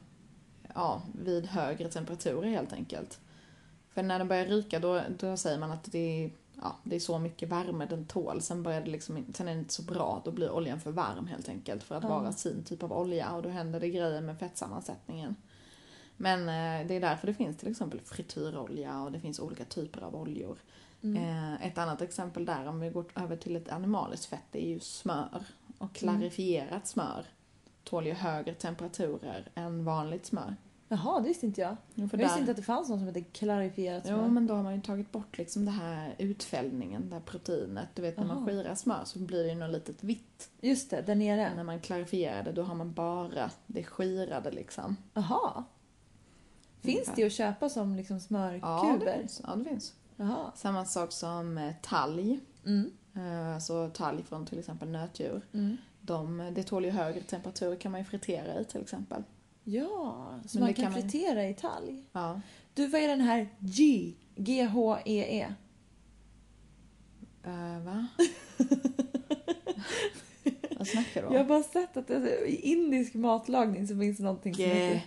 [SPEAKER 4] ja, vid högre temperaturer helt enkelt. För när den börjar ryka då, då säger man att det är, ja, det är så mycket värme den tål. Sen, börjar det liksom, sen är det inte så bra, då blir oljan för varm helt enkelt för att
[SPEAKER 3] Ja.
[SPEAKER 4] vara sin typ av olja. Och då händer det grejer med fettsammansättningen. Men eh, det är därför det finns till exempel frityrolja och det finns olika typer av oljor.
[SPEAKER 3] Mm.
[SPEAKER 4] Eh, ett annat exempel där, om vi går över till ett animaliskt fett, det är ju smör. Och klarifierat smör tål ju högre temperaturer än vanligt smör.
[SPEAKER 3] Jaha, det visste inte jag.
[SPEAKER 4] Jo, för
[SPEAKER 3] Jag visste
[SPEAKER 4] där-
[SPEAKER 3] inte att det fanns något som heter klarifierat smör.
[SPEAKER 4] Jo, men då har man ju tagit bort liksom det här utfällningen, det här proteinet. Du vet, när man
[SPEAKER 3] Aha.
[SPEAKER 4] skirar smör så blir det ju något litet vitt.
[SPEAKER 3] Just det, där nere.
[SPEAKER 4] När man klarifierar det, då har man bara det skirade liksom.
[SPEAKER 3] Jaha. Finns
[SPEAKER 4] Ungefär.
[SPEAKER 3] det att köpa som liksom
[SPEAKER 4] Ja,
[SPEAKER 3] smörkuber?
[SPEAKER 4] det finns. Ja, det finns.
[SPEAKER 3] Jaha.
[SPEAKER 4] Samma sak som eh, talg.
[SPEAKER 3] Mm.
[SPEAKER 4] Eh, Alltså talg från till exempel nötdjur.
[SPEAKER 3] Mm.
[SPEAKER 4] De, det tål ju högre temperaturer, kan man ju fritera i till exempel.
[SPEAKER 3] Ja, så
[SPEAKER 4] Men
[SPEAKER 3] man
[SPEAKER 4] det
[SPEAKER 3] kan
[SPEAKER 4] kan man-
[SPEAKER 3] fritera i talg.
[SPEAKER 4] Ja.
[SPEAKER 3] Du, vad är den här G? G H E E?
[SPEAKER 4] Uh, va? Vad snackar du om?
[SPEAKER 3] Jag har bara sett att det, i indisk matlagning så finns det någonting som
[SPEAKER 4] G.
[SPEAKER 3] heter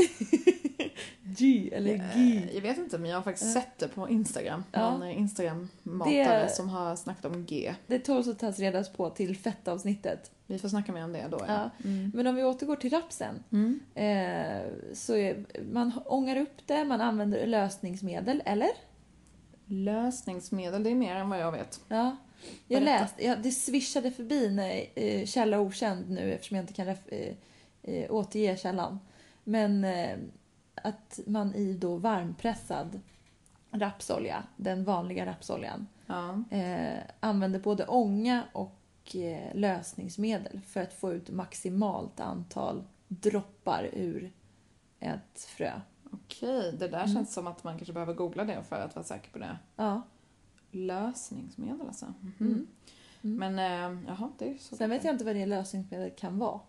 [SPEAKER 3] G eller G.
[SPEAKER 4] Eh, Jag vet inte, men jag har faktiskt sett det på Instagram.
[SPEAKER 3] Ja.
[SPEAKER 4] Någon Instagram-matare
[SPEAKER 3] Det-
[SPEAKER 4] som har snackat om G.
[SPEAKER 3] Det tål att tas redas på till fettavsnittet.
[SPEAKER 4] Vi får snacka mer om det då.
[SPEAKER 3] Ja.
[SPEAKER 4] Mm.
[SPEAKER 3] Men om vi återgår till rapsen.
[SPEAKER 4] Mm.
[SPEAKER 3] Eh, så är, man ångar upp det, man använder lösningsmedel, eller?
[SPEAKER 4] Lösningsmedel, det är mer än vad jag vet.
[SPEAKER 3] Ja. Jag
[SPEAKER 4] Berätta.
[SPEAKER 3] läste, ja, det swishade förbi när, eh, källa okänd nu eftersom jag inte kan ref, eh, eh, återge källan. Men eh, att man i då varmpressad rapsolja, den vanliga rapsoljan,
[SPEAKER 4] Ja.
[SPEAKER 3] eh, använder både ånga och eh, lösningsmedel för att få ut maximalt antal droppar ur ett frö.
[SPEAKER 4] Okej, det där känns som att man kanske behöver googla det för att vara säker på det.
[SPEAKER 3] Ja.
[SPEAKER 4] Lösningsmedel alltså. Mhm.
[SPEAKER 3] Mm. Mm.
[SPEAKER 4] Men, eh, jaha, det är så.
[SPEAKER 3] Sen vet jag inte vad det lösningsmedel kan vara.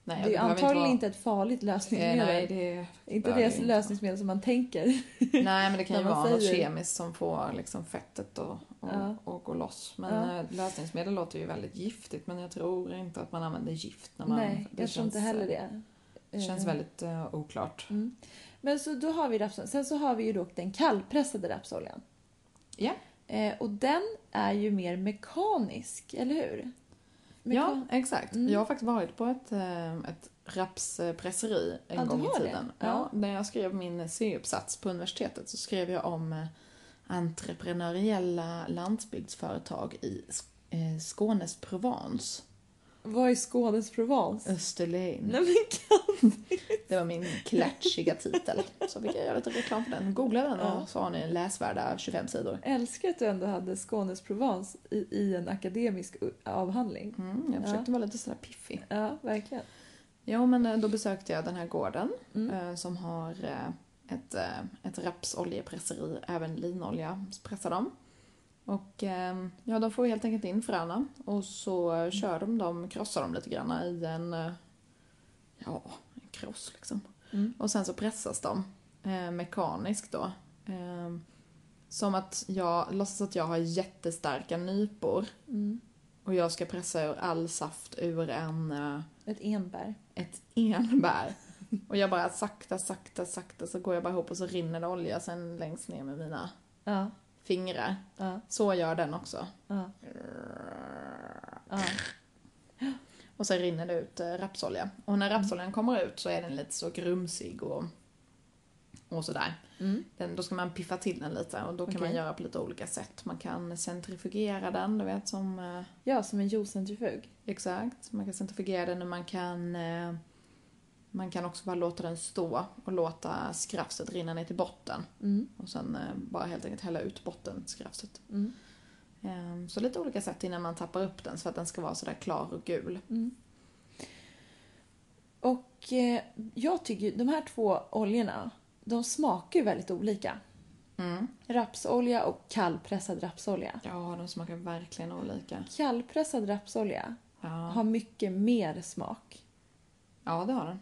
[SPEAKER 4] Nej,
[SPEAKER 3] det är
[SPEAKER 4] det
[SPEAKER 3] antagligen
[SPEAKER 4] inte,
[SPEAKER 3] inte ett farligt lösningsmedel.
[SPEAKER 4] Eh, nej, det
[SPEAKER 3] inte det inte lösningsmedel som man tänker.
[SPEAKER 4] Nej, men det kan ju
[SPEAKER 3] när man
[SPEAKER 4] vara något
[SPEAKER 3] säger-
[SPEAKER 4] kemiskt som får liksom fettet att och,
[SPEAKER 3] Ja.
[SPEAKER 4] och gå loss. Men
[SPEAKER 3] Ja.
[SPEAKER 4] eh, lösningsmedel låter ju väldigt giftigt, men jag tror inte att man använder gift när man...
[SPEAKER 3] Nej,
[SPEAKER 4] det
[SPEAKER 3] jag tror inte
[SPEAKER 4] känns,
[SPEAKER 3] heller det.
[SPEAKER 4] Det känns
[SPEAKER 3] Eh,
[SPEAKER 4] väldigt eh, oklart.
[SPEAKER 3] Mm. Men så då har vi rapsoljan. Sen så har vi ju då den kallpressade rapsoljan.
[SPEAKER 4] Ja.
[SPEAKER 3] Eh, och den är ju mer mekanisk, eller hur?
[SPEAKER 4] Ja,
[SPEAKER 3] Mekan-
[SPEAKER 4] exakt.
[SPEAKER 3] Mm.
[SPEAKER 4] Jag har faktiskt varit på ett, eh, ett rapspresseri en
[SPEAKER 3] Ja, du
[SPEAKER 4] gång i
[SPEAKER 3] har det?
[SPEAKER 4] tiden.
[SPEAKER 3] Ja.
[SPEAKER 4] Ja, när jag skrev min C-uppsats på universitetet så skrev jag om eh, entreprenöriella landsbygdsföretag i eh, Skånes Provence.
[SPEAKER 3] Vad är Skånes Provence?
[SPEAKER 4] Österlen.
[SPEAKER 3] Nej, men kan...
[SPEAKER 4] Det var min klatschiga titel. Så fick jag göra lite reklam för den. Googla den och
[SPEAKER 3] Ja.
[SPEAKER 4] så har ni en läsvärda tjugofem sidor.
[SPEAKER 3] Älskar att du ändå hade Skånes Provence i, i en akademisk u- avhandling.
[SPEAKER 4] Mm, jag försökte vara lite sådär piffig.
[SPEAKER 3] Ja, verkligen.
[SPEAKER 4] Ja, men eh, då besökte jag den här gården
[SPEAKER 3] Mm.
[SPEAKER 4] eh, som har eh, ett, eh, ett rapsoljepresseri, även linolja pressar de. Och eh, ja, de får helt enkelt in fröna och så kör de dem, krossar dem lite grann i en, eh, ja, en kross liksom.
[SPEAKER 3] Mm.
[SPEAKER 4] Och sen så pressas de eh, mekaniskt då. Eh, som att jag låtsas att jag har jättestarka nypor
[SPEAKER 3] Mm.
[SPEAKER 4] och jag ska pressa ur all saft ur en... Eh,
[SPEAKER 3] Ett enbär.
[SPEAKER 4] ett enbär. Och jag bara sakta, sakta, sakta så går jag bara ihop och så rinner det olja sen längst ner med mina
[SPEAKER 3] Ja,
[SPEAKER 4] fingrar.
[SPEAKER 3] ja,
[SPEAKER 4] Så gör den också.
[SPEAKER 3] ja. ja.
[SPEAKER 4] Och sen rinner det ut eh, rapsolja. Och när rapsoljan kommer ut så är den lite så grumsig och, och sådär.
[SPEAKER 3] Mm.
[SPEAKER 4] Den, då ska man piffa till den lite och då kan
[SPEAKER 3] Okej.
[SPEAKER 4] man göra på lite olika sätt. Man kan centrifugera den, du vet som... Eh,
[SPEAKER 3] Ja, som en juicecentrifug.
[SPEAKER 4] Exakt. Man kan centrifugera den och man kan, eh, man kan också bara låta den stå och låta skrafset rinna ner till botten.
[SPEAKER 3] Mm.
[SPEAKER 4] Och sen eh, bara helt enkelt hälla ut bottenskrafset.
[SPEAKER 3] Mm.
[SPEAKER 4] Eh, så lite olika sätt innan man tappar upp den så att den ska vara sådär klar och gul.
[SPEAKER 3] Mm. Och eh, jag tycker de här två oljorna, de smakar ju väldigt olika.
[SPEAKER 4] Mm.
[SPEAKER 3] Rapsolja och kallpressad rapsolja.
[SPEAKER 4] Ja, de smakar verkligen olika.
[SPEAKER 3] Kallpressad rapsolja
[SPEAKER 4] Ja,
[SPEAKER 3] har mycket mer smak.
[SPEAKER 4] ja det har den.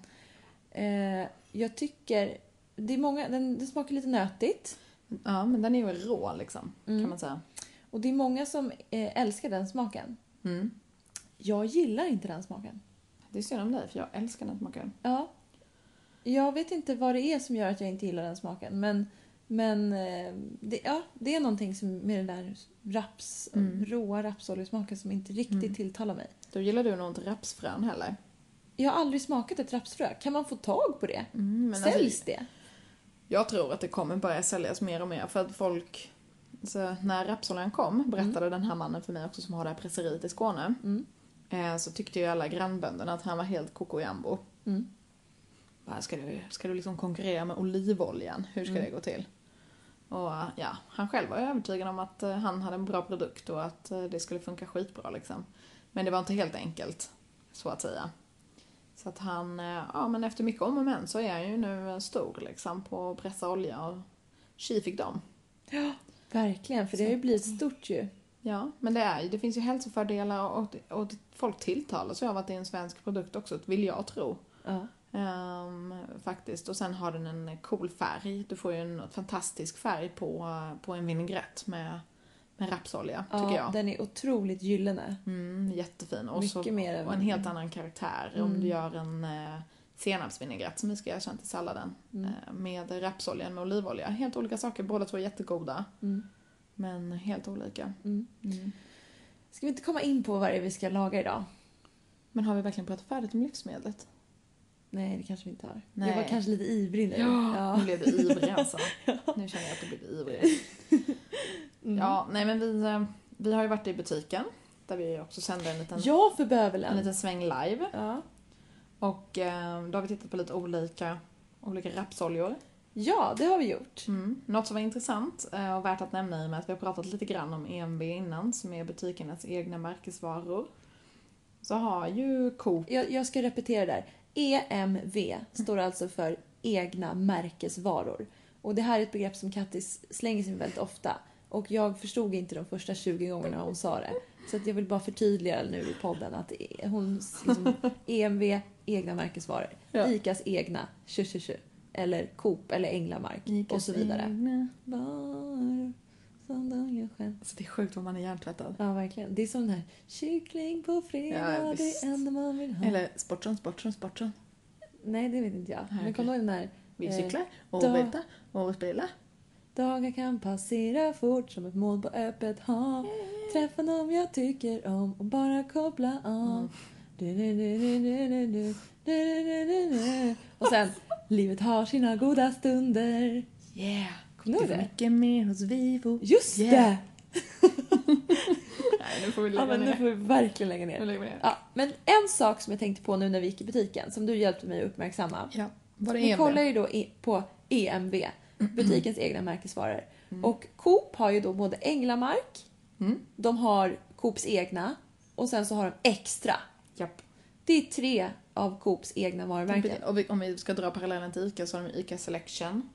[SPEAKER 3] Eh, jag tycker, det är många, den, den smakar lite nötigt.
[SPEAKER 4] Ja, men den är ju rå liksom,
[SPEAKER 3] Mm.
[SPEAKER 4] kan man säga.
[SPEAKER 3] Och det är många som eh, älskar den smaken.
[SPEAKER 4] Mm.
[SPEAKER 3] Jag gillar inte den smaken.
[SPEAKER 4] Det är synd om dig, för jag älskar den smaken.
[SPEAKER 3] Ja. Jag vet inte vad det är som gör att jag inte gillar den smaken. Men, men eh, det, ja, det är någonting som, med den där raps,
[SPEAKER 4] Mm.
[SPEAKER 3] råa rapsoljesmaken som inte riktigt
[SPEAKER 4] Mm.
[SPEAKER 3] tilltalar mig.
[SPEAKER 4] Då gillar du nog inte rapsfrön heller.
[SPEAKER 3] Jag har aldrig smakat ett rapsfrö. Kan man få tag på det?
[SPEAKER 4] Mm, men
[SPEAKER 3] Säljs
[SPEAKER 4] alltså,
[SPEAKER 3] det?
[SPEAKER 4] jag tror att det kommer börja säljas mer och mer för att folk... Så när rapsoljan kom, berättade den här mannen för mig också som har det här presseriet i Skåne.
[SPEAKER 3] Mm.
[SPEAKER 4] Eh, så tyckte ju alla grannbönderna att han var helt koko jambo.
[SPEAKER 3] Mm.
[SPEAKER 4] Bara, ska du, ska du liksom konkurrera med olivoljan? Hur ska
[SPEAKER 3] Mm.
[SPEAKER 4] det gå till? Och ja, han själv var ju övertygad om att eh, han hade en bra produkt och att eh, det skulle funka skitbra liksom. Men det var inte helt enkelt, så att säga. Så att han, eh, ja men efter mycket om och men så är han ju nu stor liksom på att pressa olja och tji fick dem.
[SPEAKER 3] Ja, verkligen. För det har ju blivit stort ju.
[SPEAKER 4] Ja, men det, är, det finns ju hälsofördelar och, och folk tilltalar sig av att det är en svensk produkt också, vill jag tro.
[SPEAKER 3] Ja.
[SPEAKER 4] Um, faktiskt. Och sen har den en cool färg. Du får ju en fantastisk färg på, på en vinägrett med, med rapsolja,
[SPEAKER 3] Ja,
[SPEAKER 4] tycker jag.
[SPEAKER 3] den är otroligt gyllene.
[SPEAKER 4] Mm, jättefin. Och,
[SPEAKER 3] Mycket
[SPEAKER 4] så,
[SPEAKER 3] mer än-
[SPEAKER 4] och en helt annan karaktär. Om
[SPEAKER 3] Mm.
[SPEAKER 4] du gör en eh, senapsvinägrett som vi ska göra sen till salladen.
[SPEAKER 3] Mm.
[SPEAKER 4] Eh, med rapsolja med olivolja. Helt olika saker. Båda två är jättegoda.
[SPEAKER 3] Mm.
[SPEAKER 4] Men helt olika.
[SPEAKER 3] Mm.
[SPEAKER 4] Mm.
[SPEAKER 3] Ska vi inte komma in på vad det är vi ska laga idag?
[SPEAKER 4] Men har vi verkligen pratat färdigt om livsmedlet?
[SPEAKER 3] Nej, det kanske vi inte har.
[SPEAKER 4] Nej.
[SPEAKER 3] Jag var kanske lite ivrig nu.
[SPEAKER 4] Ja, nu blev du ivrig alltså. Nu känner jag att du blir ivrig.
[SPEAKER 3] Mm.
[SPEAKER 4] Ja, nej men vi, eh, vi har ju varit i butiken. Där vi också sände en liten,
[SPEAKER 3] Ja, för
[SPEAKER 4] en
[SPEAKER 3] bövelen.
[SPEAKER 4] liten sväng live.
[SPEAKER 3] Ja.
[SPEAKER 4] Och eh, då har vi tittat på lite olika, olika rapsoljor.
[SPEAKER 3] ja, det har vi gjort.
[SPEAKER 4] Mm. Något som var intressant eh, och värt att nämna i och med att vi har pratat lite grann om E M V innan, som är butikernas egna märkesvaror. Så har ju Coop...
[SPEAKER 3] Jag, jag ska repetera där. E M V står alltså för egna märkesvaror. Och det här är ett begrepp som Kattis slänger sig med väldigt ofta. Och jag förstod inte de första tjugo gångerna hon sa det. Så att jag vill bara förtydliga nu i podden att hon liksom, E M V, egna märkesvaror. Ja. Icas egna, tju, tju, tju. Eller Coop eller Änglamark Icas och så vidare. Egna varor som de gör själv.
[SPEAKER 4] Alltså det är sjukt vad man är hjärntvättad.
[SPEAKER 3] Ja, verkligen. Det är som den här kyckling på fredag, ja, det är enda man vill ha.
[SPEAKER 4] Eller Sportson, Sportson, Sportson.
[SPEAKER 3] Nej, det vet inte jag. Okay. Men kom ihåg den där...
[SPEAKER 4] Vi cyklar och eh, veta och spela.
[SPEAKER 3] Dagar kan passera fort som ett moln på öppet hav. Träffa någon jag tycker om och bara koppla av. Mm. Och sen, livet har sina goda stunder.
[SPEAKER 4] Yeah.
[SPEAKER 3] Kommer du ihåg det?
[SPEAKER 4] Mycket mer hos Vivo.
[SPEAKER 3] Just yeah. det!
[SPEAKER 4] Nej, nu får vi lägga
[SPEAKER 3] ja, men
[SPEAKER 4] ner.
[SPEAKER 3] Nu får vi verkligen lägga ner.
[SPEAKER 4] lägga ner.
[SPEAKER 3] Ja, men en sak som jag tänkte på nu när vi gick i butiken, som du hjälpte mig att uppmärksamma.
[SPEAKER 4] Ja. Var det
[SPEAKER 3] vi kollar ju då på E M V, butikens mm. egna märkesvaror. Mm. Och Coop har ju då både Änglamark, mm. de har Coops egna och sen så har de extra.
[SPEAKER 4] Japp.
[SPEAKER 3] Det är tre av Coops egna varumärken.
[SPEAKER 4] Och vi, om vi ska dra parallellen till Ica så har de Ica Selection.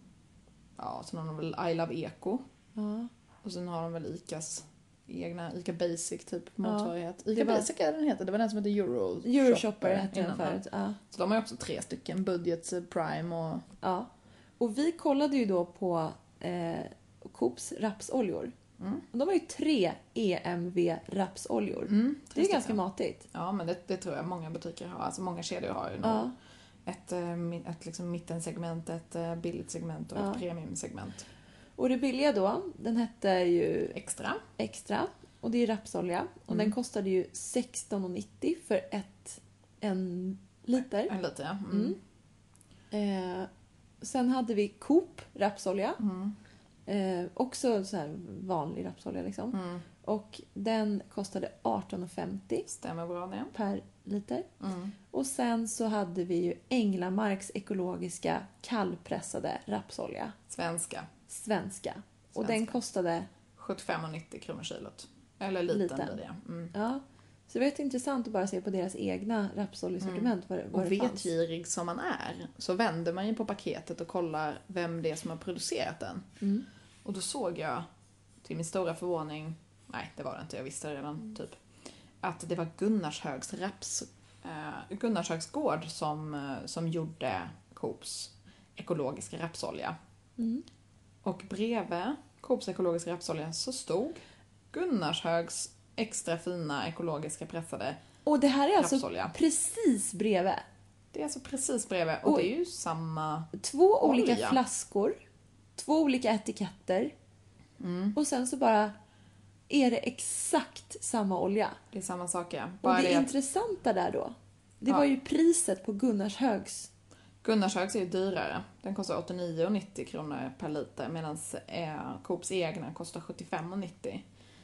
[SPEAKER 4] Ja, sen har de väl I Love Eco.
[SPEAKER 3] Ja.
[SPEAKER 4] Och sen har de väl Icas egna, Ica Basic typ motsvarighet. Ja, Ica
[SPEAKER 3] var...
[SPEAKER 4] Basic är den heter, det var den som heter Euro
[SPEAKER 3] Euroshopper hette den förut. Ja.
[SPEAKER 4] Så de har ju också tre stycken, Budget, Prime och...
[SPEAKER 3] Ja, och vi kollade ju då på eh, Coops rapsoljor. Mm. Och de har ju tre E M V-rapsoljor. Mm, det är ganska matigt.
[SPEAKER 4] Ja, men det, det tror jag många butiker har. Alltså många kedjor har ju
[SPEAKER 3] ja.
[SPEAKER 4] ett, ett liksom mittensegment, ett billigt segment och ja. ett premiumsegment.
[SPEAKER 3] Och det billiga då, den hette ju
[SPEAKER 4] Extra.
[SPEAKER 3] Extra. Och det är rapsolja. Och mm. den kostade ju sexton nittio för ett, en liter.
[SPEAKER 4] En liter, ja. Mm.
[SPEAKER 3] Mm. Eh, sen hade vi Coop rapsolja.
[SPEAKER 4] Mm.
[SPEAKER 3] Eh, också så här vanlig rapsolja liksom.
[SPEAKER 4] Mm.
[SPEAKER 3] Och den kostade arton femtio.
[SPEAKER 4] Stämmer bra det.
[SPEAKER 3] Per liter.
[SPEAKER 4] Mm.
[SPEAKER 3] Och sen så hade vi ju Änglamarks ekologiska kallpressade rapsolja.
[SPEAKER 4] Svenska.
[SPEAKER 3] Svenska. Och Svenska. Den kostade
[SPEAKER 4] sjuttiofem nittio kronor kilot. Eller liten, liten. Blir det. Mm.
[SPEAKER 3] Ja. Så det var intressant att bara se på deras egna rapsoljesortiment. Mm.
[SPEAKER 4] Och vetgirig som man är så vänder man ju på paketet och kollar vem det är som har producerat den.
[SPEAKER 3] Mm.
[SPEAKER 4] Och då såg jag till min stora förvåning, nej det var det inte, jag visste det redan mm. typ, att det var Gunnarshögs raps, eh, Gunnarshögs gård som, som gjorde Coops ekologiska rapsolja.
[SPEAKER 3] Mm.
[SPEAKER 4] Och bredvid Coops ekologiska rapsolja så stod Gunnarshögs extra fina ekologiska pressade.
[SPEAKER 3] Och det här är alltså
[SPEAKER 4] rapsolja.
[SPEAKER 3] Precis bredvid.
[SPEAKER 4] Det är alltså precis bredvid. Och, och det är ju samma
[SPEAKER 3] två
[SPEAKER 4] olja.
[SPEAKER 3] Olika flaskor. Två olika etiketter.
[SPEAKER 4] Mm.
[SPEAKER 3] Och sen så bara är det exakt samma olja.
[SPEAKER 4] Det är samma sak, ja.
[SPEAKER 3] Bara och det,
[SPEAKER 4] det
[SPEAKER 3] intressanta där då. Det
[SPEAKER 4] ja.
[SPEAKER 3] var ju priset på Gunnarshögs.
[SPEAKER 4] Gunnarshögs är ju dyrare. Den kostar åttionio nittio kronor per liter. Medan eh, Coops egna kostar sjuttiofem nittio.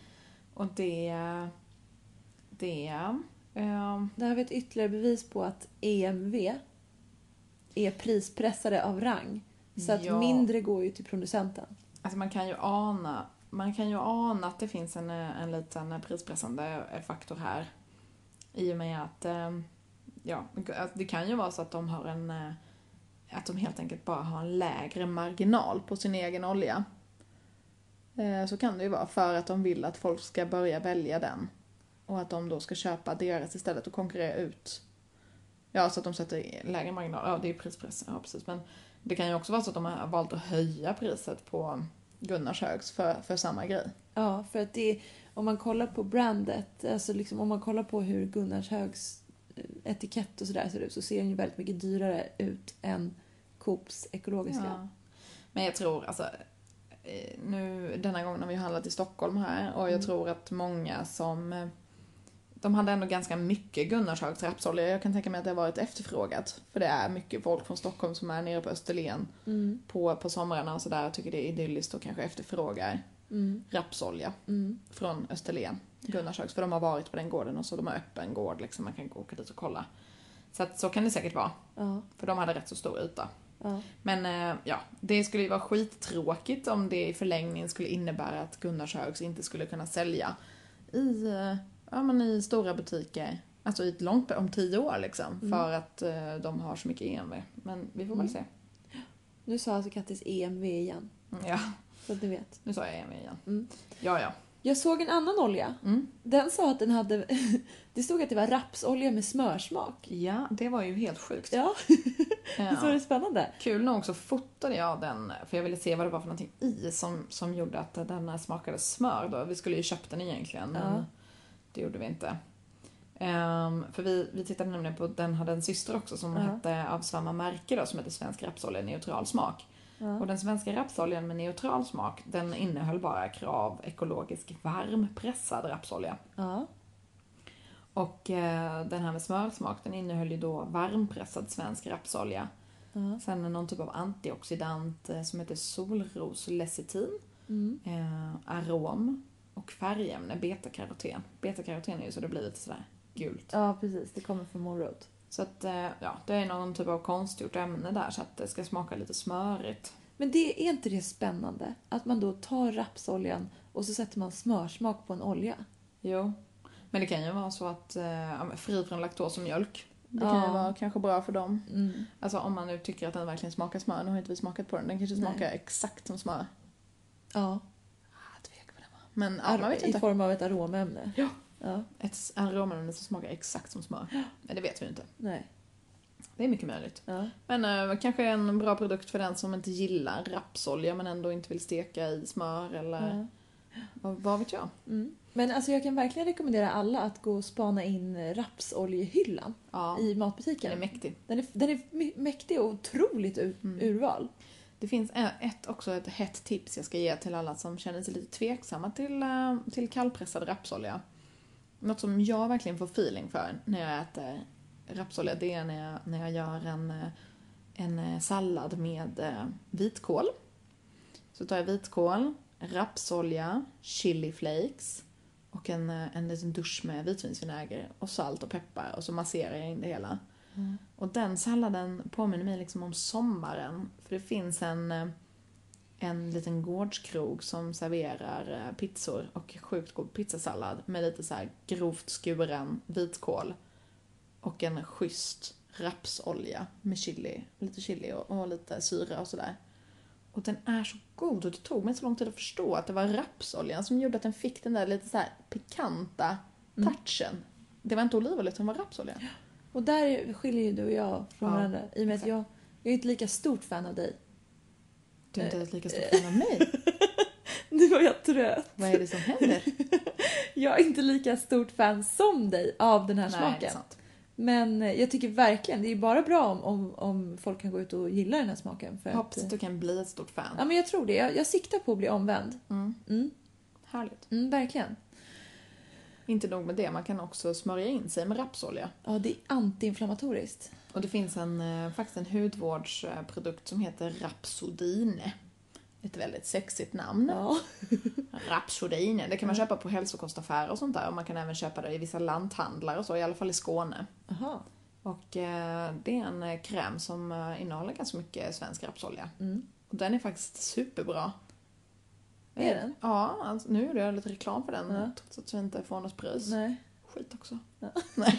[SPEAKER 4] Och det... Det... Eh,
[SPEAKER 3] det här är ett ytterligare bevis på att E M V är prispressade av rang. Så att ja. mindre går ju till producenten.
[SPEAKER 4] Alltså man kan ju ana... Man kan ju ana att det finns en, en liten prispressande faktor här. I och med att... Eh, ja, det kan ju vara så att de har en... Att de helt enkelt bara har en lägre marginal på sin egen olja. Så kan det ju vara för att de vill att folk ska börja välja den. Och att de då ska köpa deras istället och konkurrera ut. Ja, så att de sätter lägre marginal. Ja, det är prispress. Ja, precis. Men det kan ju också vara så att de har valt att höja priset på Gunnarshögs för, för samma grej.
[SPEAKER 3] Ja, för att det, om man kollar på brandet, alltså liksom om man kollar på hur Gunnarshögs etikett och sådär ser ut, så ser den ju väldigt mycket dyrare ut än Coops ekologiska.
[SPEAKER 4] Ja. Men jag tror, alltså nu denna gången när vi har handlat i Stockholm här, och jag mm. tror att många som de hade ändå ganska mycket Gunnarshögs rapsolja. Jag kan tänka mig att det har varit efterfrågat, för det är mycket folk från Stockholm som är nere på Österlen
[SPEAKER 3] mm.
[SPEAKER 4] på, på somrarna och sådär och tycker det är idylliskt och kanske efterfrågar
[SPEAKER 3] mm.
[SPEAKER 4] rapsolja
[SPEAKER 3] mm.
[SPEAKER 4] från Österlen. Gunnarshögs, för de har varit på den gården och så de har öppen gård liksom, man kan gå åka dit och kolla. Så att, så kan det säkert vara.
[SPEAKER 3] Ja.
[SPEAKER 4] För de hade rätt så stor yta.
[SPEAKER 3] Ja.
[SPEAKER 4] Men ja, det skulle ju vara skittråkigt om det i förlängningen skulle innebära att Gunnarshögs inte skulle kunna sälja i, ja, men i stora butiker. Alltså i ett långt, om tio år liksom. Mm. För att uh, de har så mycket E M V. Men vi får väl
[SPEAKER 3] mm.
[SPEAKER 4] se.
[SPEAKER 3] Nu sa alltså Kattis E M V igen.
[SPEAKER 4] Ja.
[SPEAKER 3] Så att ni vet.
[SPEAKER 4] Nu sa jag Emmy igen.
[SPEAKER 3] Mm.
[SPEAKER 4] Ja, ja.
[SPEAKER 3] Jag såg en annan olja.
[SPEAKER 4] Mm.
[SPEAKER 3] Den sa att den hade... Det stod att det var rapsolja med smörsmak.
[SPEAKER 4] Ja, det var ju helt sjukt.
[SPEAKER 3] Ja,
[SPEAKER 4] Ja.
[SPEAKER 3] så är det spännande.
[SPEAKER 4] Kul nog så fotade jag den, för jag ville se vad det var för någonting i som, som gjorde att den smakade smör då. Vi skulle ju köpt den egentligen, men
[SPEAKER 3] Ja.
[SPEAKER 4] det gjorde vi inte. Um, för vi, vi tittade nämligen på, den hade en syster också som
[SPEAKER 3] Ja.
[SPEAKER 4] hette av samma märke då, som heter Svensk rapsolja neutral smak.
[SPEAKER 3] Ja.
[SPEAKER 4] Och den svenska rapsoljan med neutral smak, den innehöll bara krav ekologisk varmpressad rapsolja.
[SPEAKER 3] Ja.
[SPEAKER 4] Och eh, den här med smörsmak, den innehöll ju då varmpressad svensk rapsolja.
[SPEAKER 3] Ja.
[SPEAKER 4] Sen någon typ av antioxidant eh, som heter solroslecitin.
[SPEAKER 3] Mm.
[SPEAKER 4] Eh, arom och färgämne betakaroten. Betakaroten är ju så det blir lite sådär gult.
[SPEAKER 3] Ja, precis. Det kommer från morot.
[SPEAKER 4] Så att eh, ja, det är någon typ av konstgjort ämne där så att det ska smaka lite smörigt.
[SPEAKER 3] Men det är inte det spännande? Att man då tar rapsoljan och så sätter man smörsmak på en olja.
[SPEAKER 4] Jo. Men det kan ju vara så att eh, fri från laktos och mjölk. Det
[SPEAKER 3] Ja.
[SPEAKER 4] kan ju vara kanske bra för dem.
[SPEAKER 3] Mm.
[SPEAKER 4] Alltså om man nu tycker att den verkligen smakar smör. Nu har inte vi smakat på den. Den kanske smakar
[SPEAKER 3] Nej.
[SPEAKER 4] exakt som smör.
[SPEAKER 3] Ja.
[SPEAKER 4] Ah, tvek på det va. Men ja, man vet
[SPEAKER 3] I
[SPEAKER 4] inte.
[SPEAKER 3] form av ett aromämne.
[SPEAKER 4] Ja.
[SPEAKER 3] Ja.
[SPEAKER 4] Ett aromämne som smakar exakt som smör. Men det vet vi inte.
[SPEAKER 3] Nej.
[SPEAKER 4] Det är mycket möjligt.
[SPEAKER 3] Ja.
[SPEAKER 4] Men eh, kanske en bra produkt för den som inte gillar rapsolja men ändå inte vill steka i smör eller
[SPEAKER 3] Ja.
[SPEAKER 4] vad, vad vet jag.
[SPEAKER 3] Mm. Men alltså jag kan verkligen rekommendera alla att gå och spana in rapsoljehyllan
[SPEAKER 4] Ja,
[SPEAKER 3] i
[SPEAKER 4] den är
[SPEAKER 3] matbutiken.
[SPEAKER 4] mäktig.
[SPEAKER 3] Den är, den är my- mäktig och otroligt ur,
[SPEAKER 4] Mm.
[SPEAKER 3] urval.
[SPEAKER 4] Det finns ett, också ett hett tips jag ska ge till alla som känner sig lite tveksamma till, eh, till kallpressad rapsolja. Något som jag verkligen får feeling för när jag äter rapsolja, det är när jag, när jag gör en, eh, en eh, sallad med eh, vitkål. Så tar jag vitkål, rapsolja, chili flakes och en, eh, en liten dusch med vitvinsvinäger och salt och peppar och så masserar jag in det hela.
[SPEAKER 3] Mm.
[SPEAKER 4] Och den salladen påminner mig liksom om sommaren. För det finns en, eh, en liten gårdskrog som serverar eh, pizzor och sjukt god pizzasallad med lite så här grovt skuren vitkål och en schysst rapsolja med chili, lite chili och, och lite syra och sådär. Och den är så god och det tog mig så lång tid att förstå att det var rapsoljan som gjorde att den fick den där lite så här pikanta touchen. Det var inte olivolja utan det var rapsolja.
[SPEAKER 3] Och där skiljer ju du och jag från
[SPEAKER 4] Ja,
[SPEAKER 3] varandra. I och med att jag, jag är inte lika stort fan av dig.
[SPEAKER 4] Du är inte ett lika stort fan av mig.
[SPEAKER 3] Nu var jag trött.
[SPEAKER 4] Vad är det som händer?
[SPEAKER 3] Jag är inte lika stort fan som dig av den här
[SPEAKER 4] Nej, det är
[SPEAKER 3] smaken.
[SPEAKER 4] sant.
[SPEAKER 3] Men jag tycker verkligen, det är bara bra om, om, om folk kan gå ut och gilla den här smaken. För
[SPEAKER 4] Jag hoppas
[SPEAKER 3] att,
[SPEAKER 4] att du kan bli ett stort fan.
[SPEAKER 3] ja, men jag tror det. Jag, jag siktar på att bli omvänd.
[SPEAKER 4] Mm.
[SPEAKER 3] Mm,
[SPEAKER 4] Härligt.
[SPEAKER 3] mm, verkligen.
[SPEAKER 4] Inte nog med det, man kan också smörja in sig med rapsolja.
[SPEAKER 3] Ja, det är antiinflammatoriskt.
[SPEAKER 4] Och det finns en, eh, faktiskt en hudvårdsprodukt som heter Rapsodine. Ett väldigt sexigt namn.
[SPEAKER 3] Ja.
[SPEAKER 4] Rapsodine. Det kan man köpa på hälsokostaffärer och sånt där. Och man kan även köpa det i vissa lanthandlar och så, i alla fall i Skåne.
[SPEAKER 3] Aha.
[SPEAKER 4] Och eh, det är en eh, kräm som eh, innehåller ganska mycket svensk rapsolja.
[SPEAKER 3] Mm.
[SPEAKER 4] Och den är faktiskt superbra.
[SPEAKER 3] Är den?
[SPEAKER 4] Ja, alltså, nu gjorde jag lite reklam för den.
[SPEAKER 3] Ja.
[SPEAKER 4] Trots att vi inte får något pris.
[SPEAKER 3] Nej.
[SPEAKER 4] Skit också.
[SPEAKER 3] Ja.
[SPEAKER 4] Nej.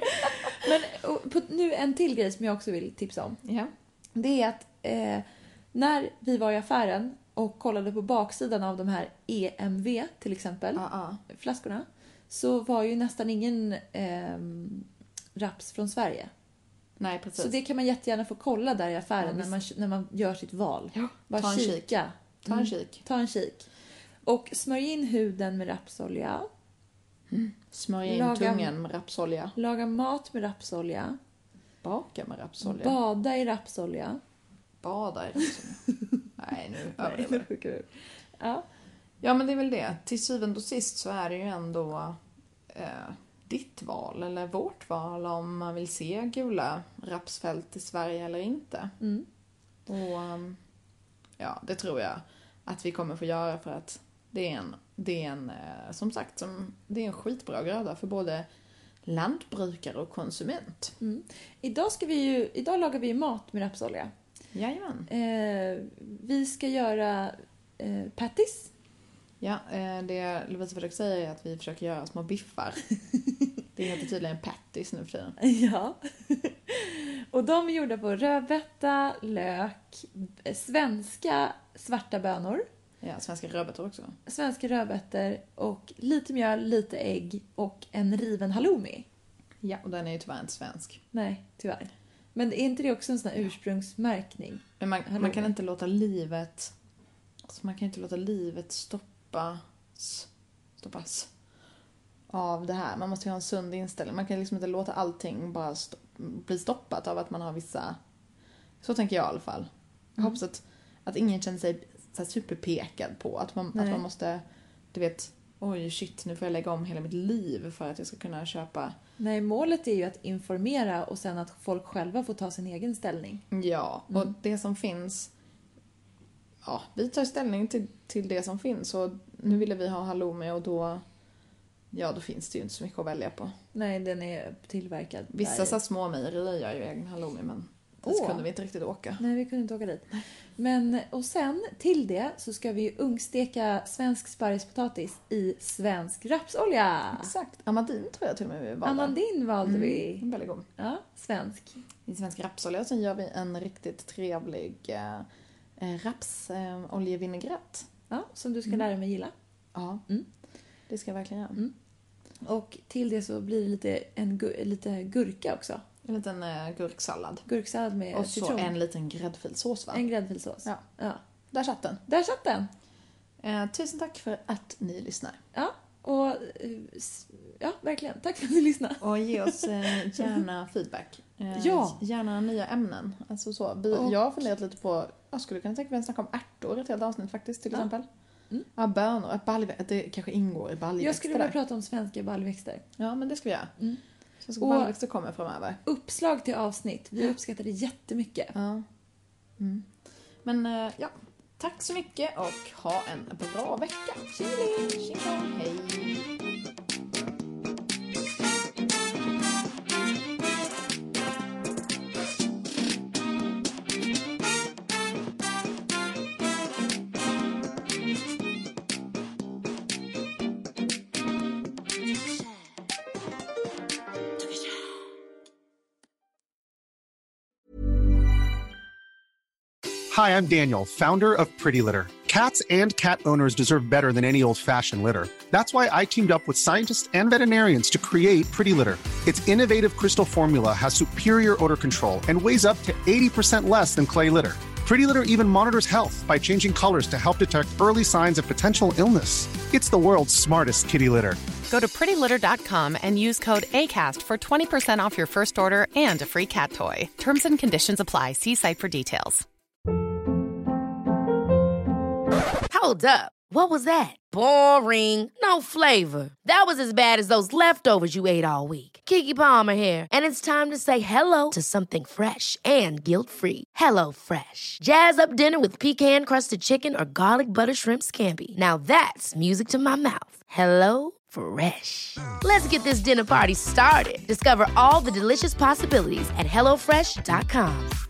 [SPEAKER 3] Men och, på, nu en till grej som jag också vill tipsa om.
[SPEAKER 4] Ja.
[SPEAKER 3] Det är att eh, när vi var i affären och kollade på baksidan av de här E M V till exempel,
[SPEAKER 4] Ja, ja.
[SPEAKER 3] flaskorna, så var ju nästan ingen eh, raps från Sverige.
[SPEAKER 4] Nej, precis.
[SPEAKER 3] Så det kan man jättegärna få kolla där i affären
[SPEAKER 4] Ja,
[SPEAKER 3] när, man, när man gör sitt val.
[SPEAKER 4] Ja,
[SPEAKER 3] Bara
[SPEAKER 4] ta en kik.
[SPEAKER 3] kika.
[SPEAKER 4] Ta en
[SPEAKER 3] Mm,
[SPEAKER 4] kik.
[SPEAKER 3] Ta en kik. Och smörj in huden med rapsolja.
[SPEAKER 4] Smörja in
[SPEAKER 3] Laga-
[SPEAKER 4] tungan med rapsolja.
[SPEAKER 3] Laga mat med rapsolja.
[SPEAKER 4] Baka med rapsolja.
[SPEAKER 3] Bada i rapsolja.
[SPEAKER 4] Bada i rapsolja. Nej, nu
[SPEAKER 3] Nej,
[SPEAKER 4] överdriver
[SPEAKER 3] nu skickar du. Ja.
[SPEAKER 4] Ja, men det är väl det. Till syvende och sist så är det ju ändå eh, ditt val, eller vårt val, om man vill se gula rapsfält i Sverige eller inte.
[SPEAKER 3] Mm.
[SPEAKER 4] Och um, ja, det tror jag att vi kommer få göra för att det är en, det är en eh, som sagt, som, det är en skitbra gröda för både lantbrukare och konsument.
[SPEAKER 3] Mm. Idag, ska vi ju, idag lagar vi ju mat med rapsolja.
[SPEAKER 4] Jajamän.
[SPEAKER 3] Eh, vi ska göra eh, patties.
[SPEAKER 4] Ja, eh, det Lovisa försöker säga är att vi försöker göra små biffar. Det heter tydligen patties nu för tiden.
[SPEAKER 3] Ja. Och de är gjorda på rödbeta, lök, svenska svarta bönor,
[SPEAKER 4] Ja, svenska rödbetor också.
[SPEAKER 3] Svenska rödbetor och lite mjöl, lite ägg och en riven halloumi.
[SPEAKER 4] Ja, och den är ju tyvärr inte svensk.
[SPEAKER 3] Nej, tyvärr. Men är inte det också en sån här ursprungsmärkning?
[SPEAKER 4] Men man, man kan inte låta livet... Alltså man kan inte låta livet stoppas, stoppas av det här. Man måste ju ha en sund inställning. Man kan liksom inte låta allting bara stopp, bli stoppat av att man har vissa... Så tänker jag i alla fall. Jag hoppas att, att ingen känner sig så här superpekad på. Att man, att man måste, du vet, oj shit, nu får jag lägga om hela mitt liv för att jag ska kunna köpa...
[SPEAKER 3] Nej, målet är ju att informera och sen att folk själva får ta sin egen ställning.
[SPEAKER 4] Ja, och mm. det som finns... Ja, vi tar ställning till, till det som finns. Och nu ville vi ha halloumi och då... Ja, då finns det ju inte så mycket att välja på.
[SPEAKER 3] Nej, den är tillverkad.
[SPEAKER 4] Vissa så små mejerier gör ju egen halloumi, men dit kunde vi inte riktigt åka.
[SPEAKER 3] Nej, vi kunde inte åka dit. Men, och sen till det så ska vi ungsteka svensk sparrispotatis i svensk rapsolja.
[SPEAKER 4] Exakt. Amandin tror jag till och med vi valde.
[SPEAKER 3] Amandin valde mm, vi.
[SPEAKER 4] Väldigt god.
[SPEAKER 3] Ja, svensk.
[SPEAKER 4] I svensk rapsolja. Sen gör vi en riktigt trevlig eh, rapsoljevinägrett.
[SPEAKER 3] Ja, som du ska lära mig gilla.
[SPEAKER 4] Ja, mm. Det ska jag verkligen göra.
[SPEAKER 3] Mm. Och till det så blir det lite, en, lite gurka också.
[SPEAKER 4] En liten uh, gurksallad.
[SPEAKER 3] Gurksallad med
[SPEAKER 4] och
[SPEAKER 3] citron.
[SPEAKER 4] Och så en liten gräddfilsås, va?
[SPEAKER 3] En gräddfilsås.
[SPEAKER 4] Ja.
[SPEAKER 3] ja.
[SPEAKER 4] Där satt den.
[SPEAKER 3] Där satt den.
[SPEAKER 4] Uh, tusen tack för att ni lyssnar.
[SPEAKER 3] Ja, och uh, ja, verkligen. Tack för att ni lyssnar.
[SPEAKER 4] Och ge oss uh, gärna feedback. Uh,
[SPEAKER 3] ja.
[SPEAKER 4] Gärna nya ämnen. Alltså så. Vi, och... Jag har funderat lite på, jag skulle kunna tänka mig att snacka om ärtor i ett helt avsnitt faktiskt, till ja. exempel. Mm. Ja, bönor. Ett baljvä- det kanske ingår i baljväxter.
[SPEAKER 3] Jag skulle vilja prata om svenska baljväxter.
[SPEAKER 4] Ja, men det ska vi göra.
[SPEAKER 3] Mm.
[SPEAKER 4] Svenska och baljväxter kommer framöver.
[SPEAKER 3] Uppslag till avsnitt. Vi ja. uppskattar det jättemycket.
[SPEAKER 4] Ja. Mm. Men ja, tack så mycket och ha en bra vecka. Tjingeling! Tjingeling! Hej!
[SPEAKER 9] Hi, I'm Daniel, founder of Pretty Litter. Cats and cat owners deserve better than any old-fashioned litter. That's why I teamed up with scientists and veterinarians to create Pretty Litter. Its innovative crystal formula has superior odor control and weighs up to eighty percent less than clay litter. Pretty Litter even monitors health by changing colors to help detect early signs of potential illness. It's the world's smartest kitty litter.
[SPEAKER 10] Go to pretty litter dot com and use code ACAST for twenty percent off your first order and a free cat toy. Terms and conditions apply. See site for details.
[SPEAKER 1] Hold up. What was that? Boring. No flavor. That was as bad as those leftovers you ate all week. Keke Palmer here, and it's time to say hello to something fresh and guilt-free. Hello Fresh. Jazz up dinner with pecan-crusted chicken or garlic butter shrimp scampi. Now that's music to my mouth. Hello Fresh. Let's get this dinner party started. Discover all the delicious possibilities at hello fresh dot com.